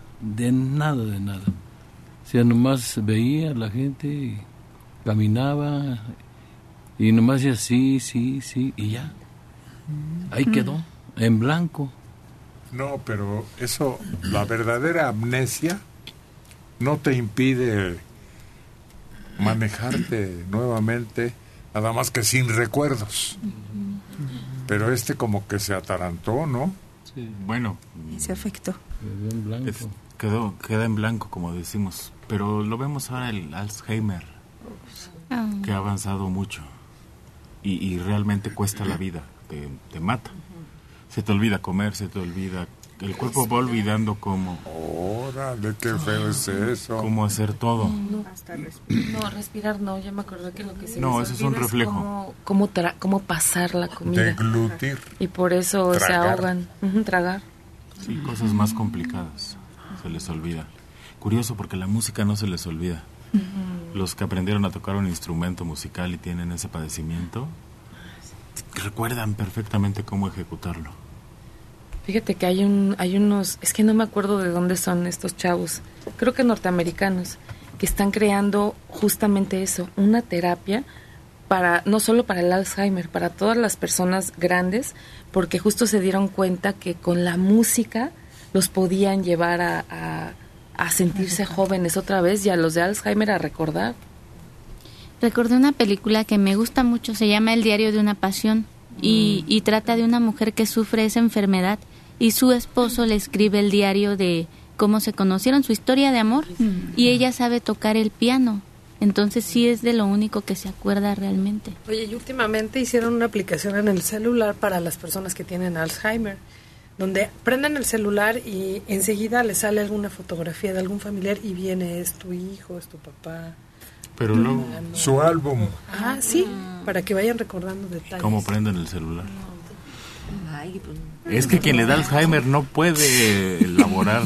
O sea, nomás veía a la gente, y caminaba, y nomás decía sí, y ya. Ahí quedó, en blanco. No, pero eso, la verdadera amnesia no te impide manejarte nuevamente, nada más que sin recuerdos. Pero como que se atarantó, ¿no? Sí. Bueno. Y se afectó. Quedó en blanco. Queda en blanco, como decimos. Pero lo vemos ahora el Alzheimer, que ha avanzado mucho. Y realmente cuesta la vida. Te mata. Se te olvida comer, se te olvida... El cuerpo va olvidando cómo... ¡Órale, qué feo es eso! Cómo hacer todo. Respirar no, ya me acordé que lo que se no, ese es un reflejo. Cómo pasar la comida. Deglutir. Y por eso se ahogan. Tragar. Sí, cosas más complicadas se les olvida. Curioso, porque la música no se les olvida. Los que aprendieron a tocar un instrumento musical y tienen ese padecimiento, recuerdan perfectamente cómo ejecutarlo. Fíjate que hay unos, es que no me acuerdo de dónde son estos chavos, creo que norteamericanos, que están creando justamente eso, una terapia no solo para el Alzheimer, para todas las personas grandes, porque justo se dieron cuenta que con la música los podían llevar a sentirse jóvenes otra vez y a los de Alzheimer a recordar. Recordé una película que me gusta mucho, se llama El diario de una pasión y trata de una mujer que sufre esa enfermedad y su esposo le escribe el diario de cómo se conocieron, su historia de amor, y ella sabe tocar el piano. Entonces sí es de lo único que se acuerda realmente. Oye, y últimamente hicieron una aplicación en el celular para las personas que tienen Alzheimer, donde prenden el celular y enseguida le sale alguna fotografía de algún familiar y viene, es tu hijo, es tu papá. Pero luego... Su álbum. Sí, para que vayan recordando detalles. ¿Cómo prenden el celular? Es que quien le da Alzheimer no puede elaborar.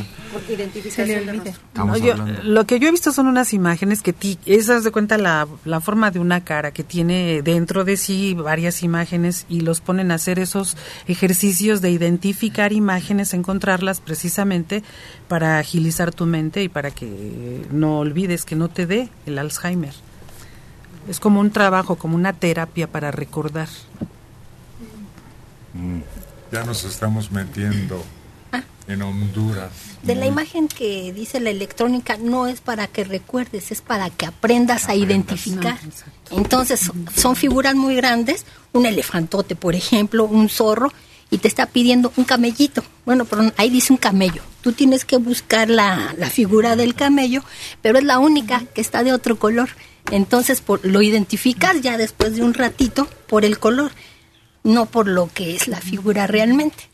Lo que yo he visto son unas imágenes que esas de cuenta la forma de una cara que tiene dentro de sí varias imágenes y los ponen a hacer esos ejercicios de identificar imágenes, encontrarlas precisamente para agilizar tu mente y para que no olvides, que no te dé el Alzheimer. Es como un trabajo, como una terapia para recordar. Ya nos estamos metiendo en Honduras. De la imagen que dice la electrónica no es para que recuerdes, es para que aprendas a identificar. No, entonces son figuras muy grandes, un elefantote, por ejemplo, un zorro, y te está pidiendo un camellito. Bueno, pero ahí dice un camello. Tú tienes que buscar la figura del camello, pero es la única que está de otro color. Entonces lo identificas ya después de un ratito por el color, no por lo que es la figura realmente.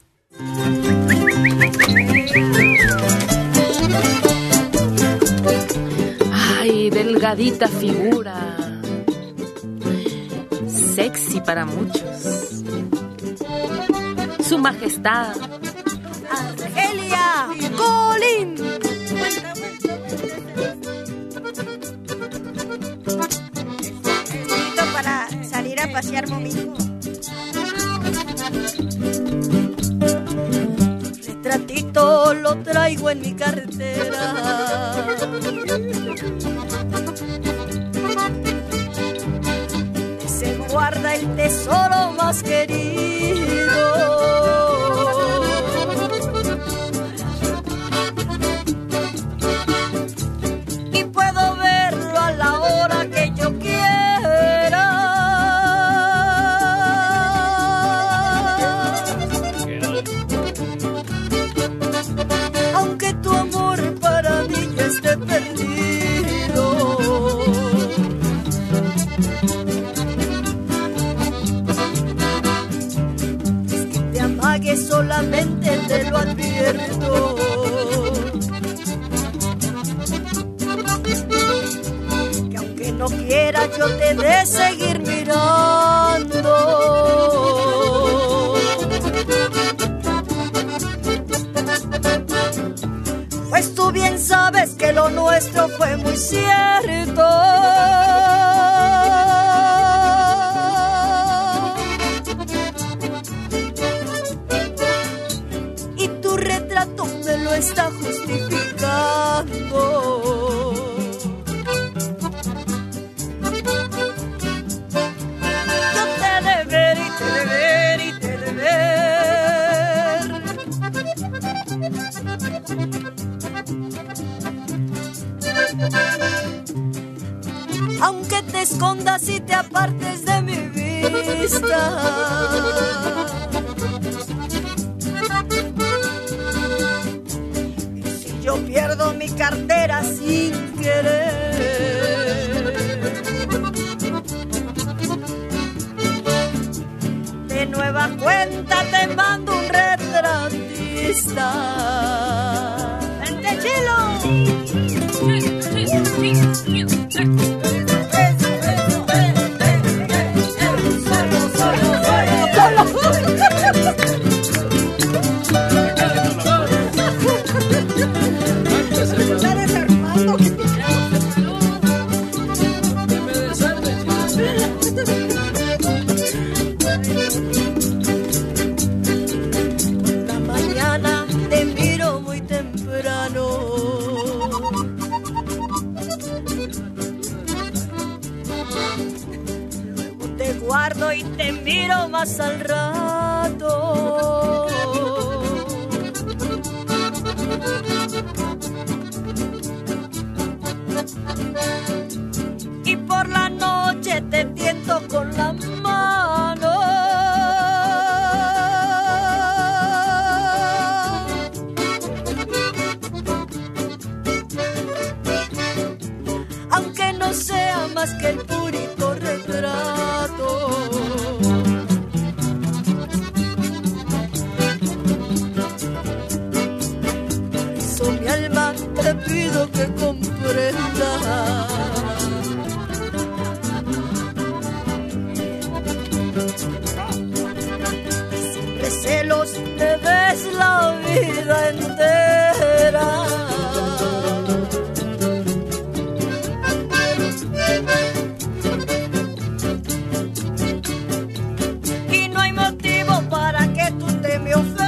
Ay, delgadita figura, sexy para muchos. Su majestad Argelia Colín. Listo para salir a pasear, momijo. Retratito lo traigo en mi cartera. Se guarda el tesoro más querido. Y puedo verlo a la hora que yo quiera. Aunque tu amor para mí ya esté perdido. Es que te amague solamente, te lo advierto. Que aunque no quiera yo te he de seguir mirando. Pues tú bien sabes que lo nuestro fue muy cierto. Y tu retrato me lo está justificando. Yo te he de ver y te he de ver y te he de ver. Aunque te escondas y te apartes de mi vista. Y si yo pierdo mi cartera sin querer, de nueva cuenta te mando un retratista. ¡Vente, chilo! La mañana te miro muy temprano. Luego te guardo y te miro más al rato. Y por la noche te tiento con la mano. Aunque no sea más que el purito retrato. Por eso mi alma te pido que comprendas. Siempre celos te des la vida entera. Y no hay motivo para que tú te me ofendas.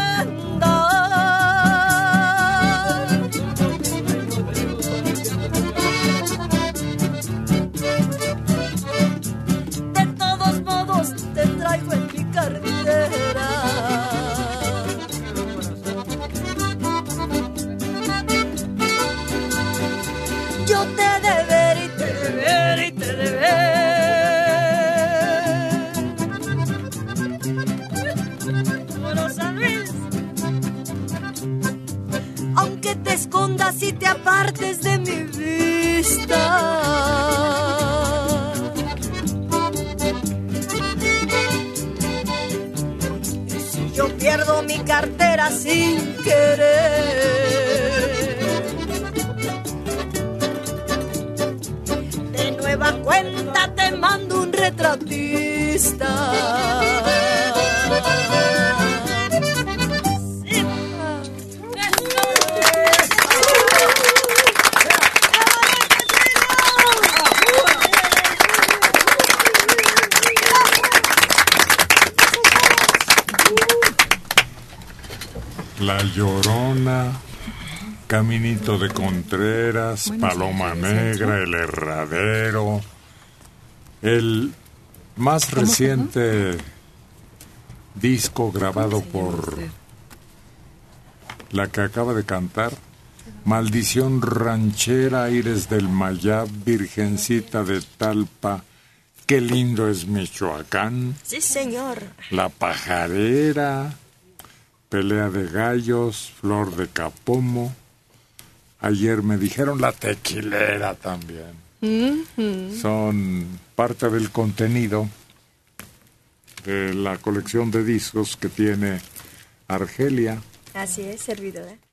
yo pierdo mi cartera sin querer. De nueva cuenta te mando un retratista. La Llorona, Caminito de Contreras, Paloma Negra, El Herradero. El más reciente disco grabado por la que acaba de cantar, Maldición Ranchera, Aires del Mayab, Virgencita de Talpa, Qué lindo es Michoacán. Sí, señor. La Pajarera, Pelea de Gallos, Flor de Capomo. Ayer me dijeron La Tequilera también. Son parte del contenido de la colección de discos que tiene Argelia. Así es, servidora.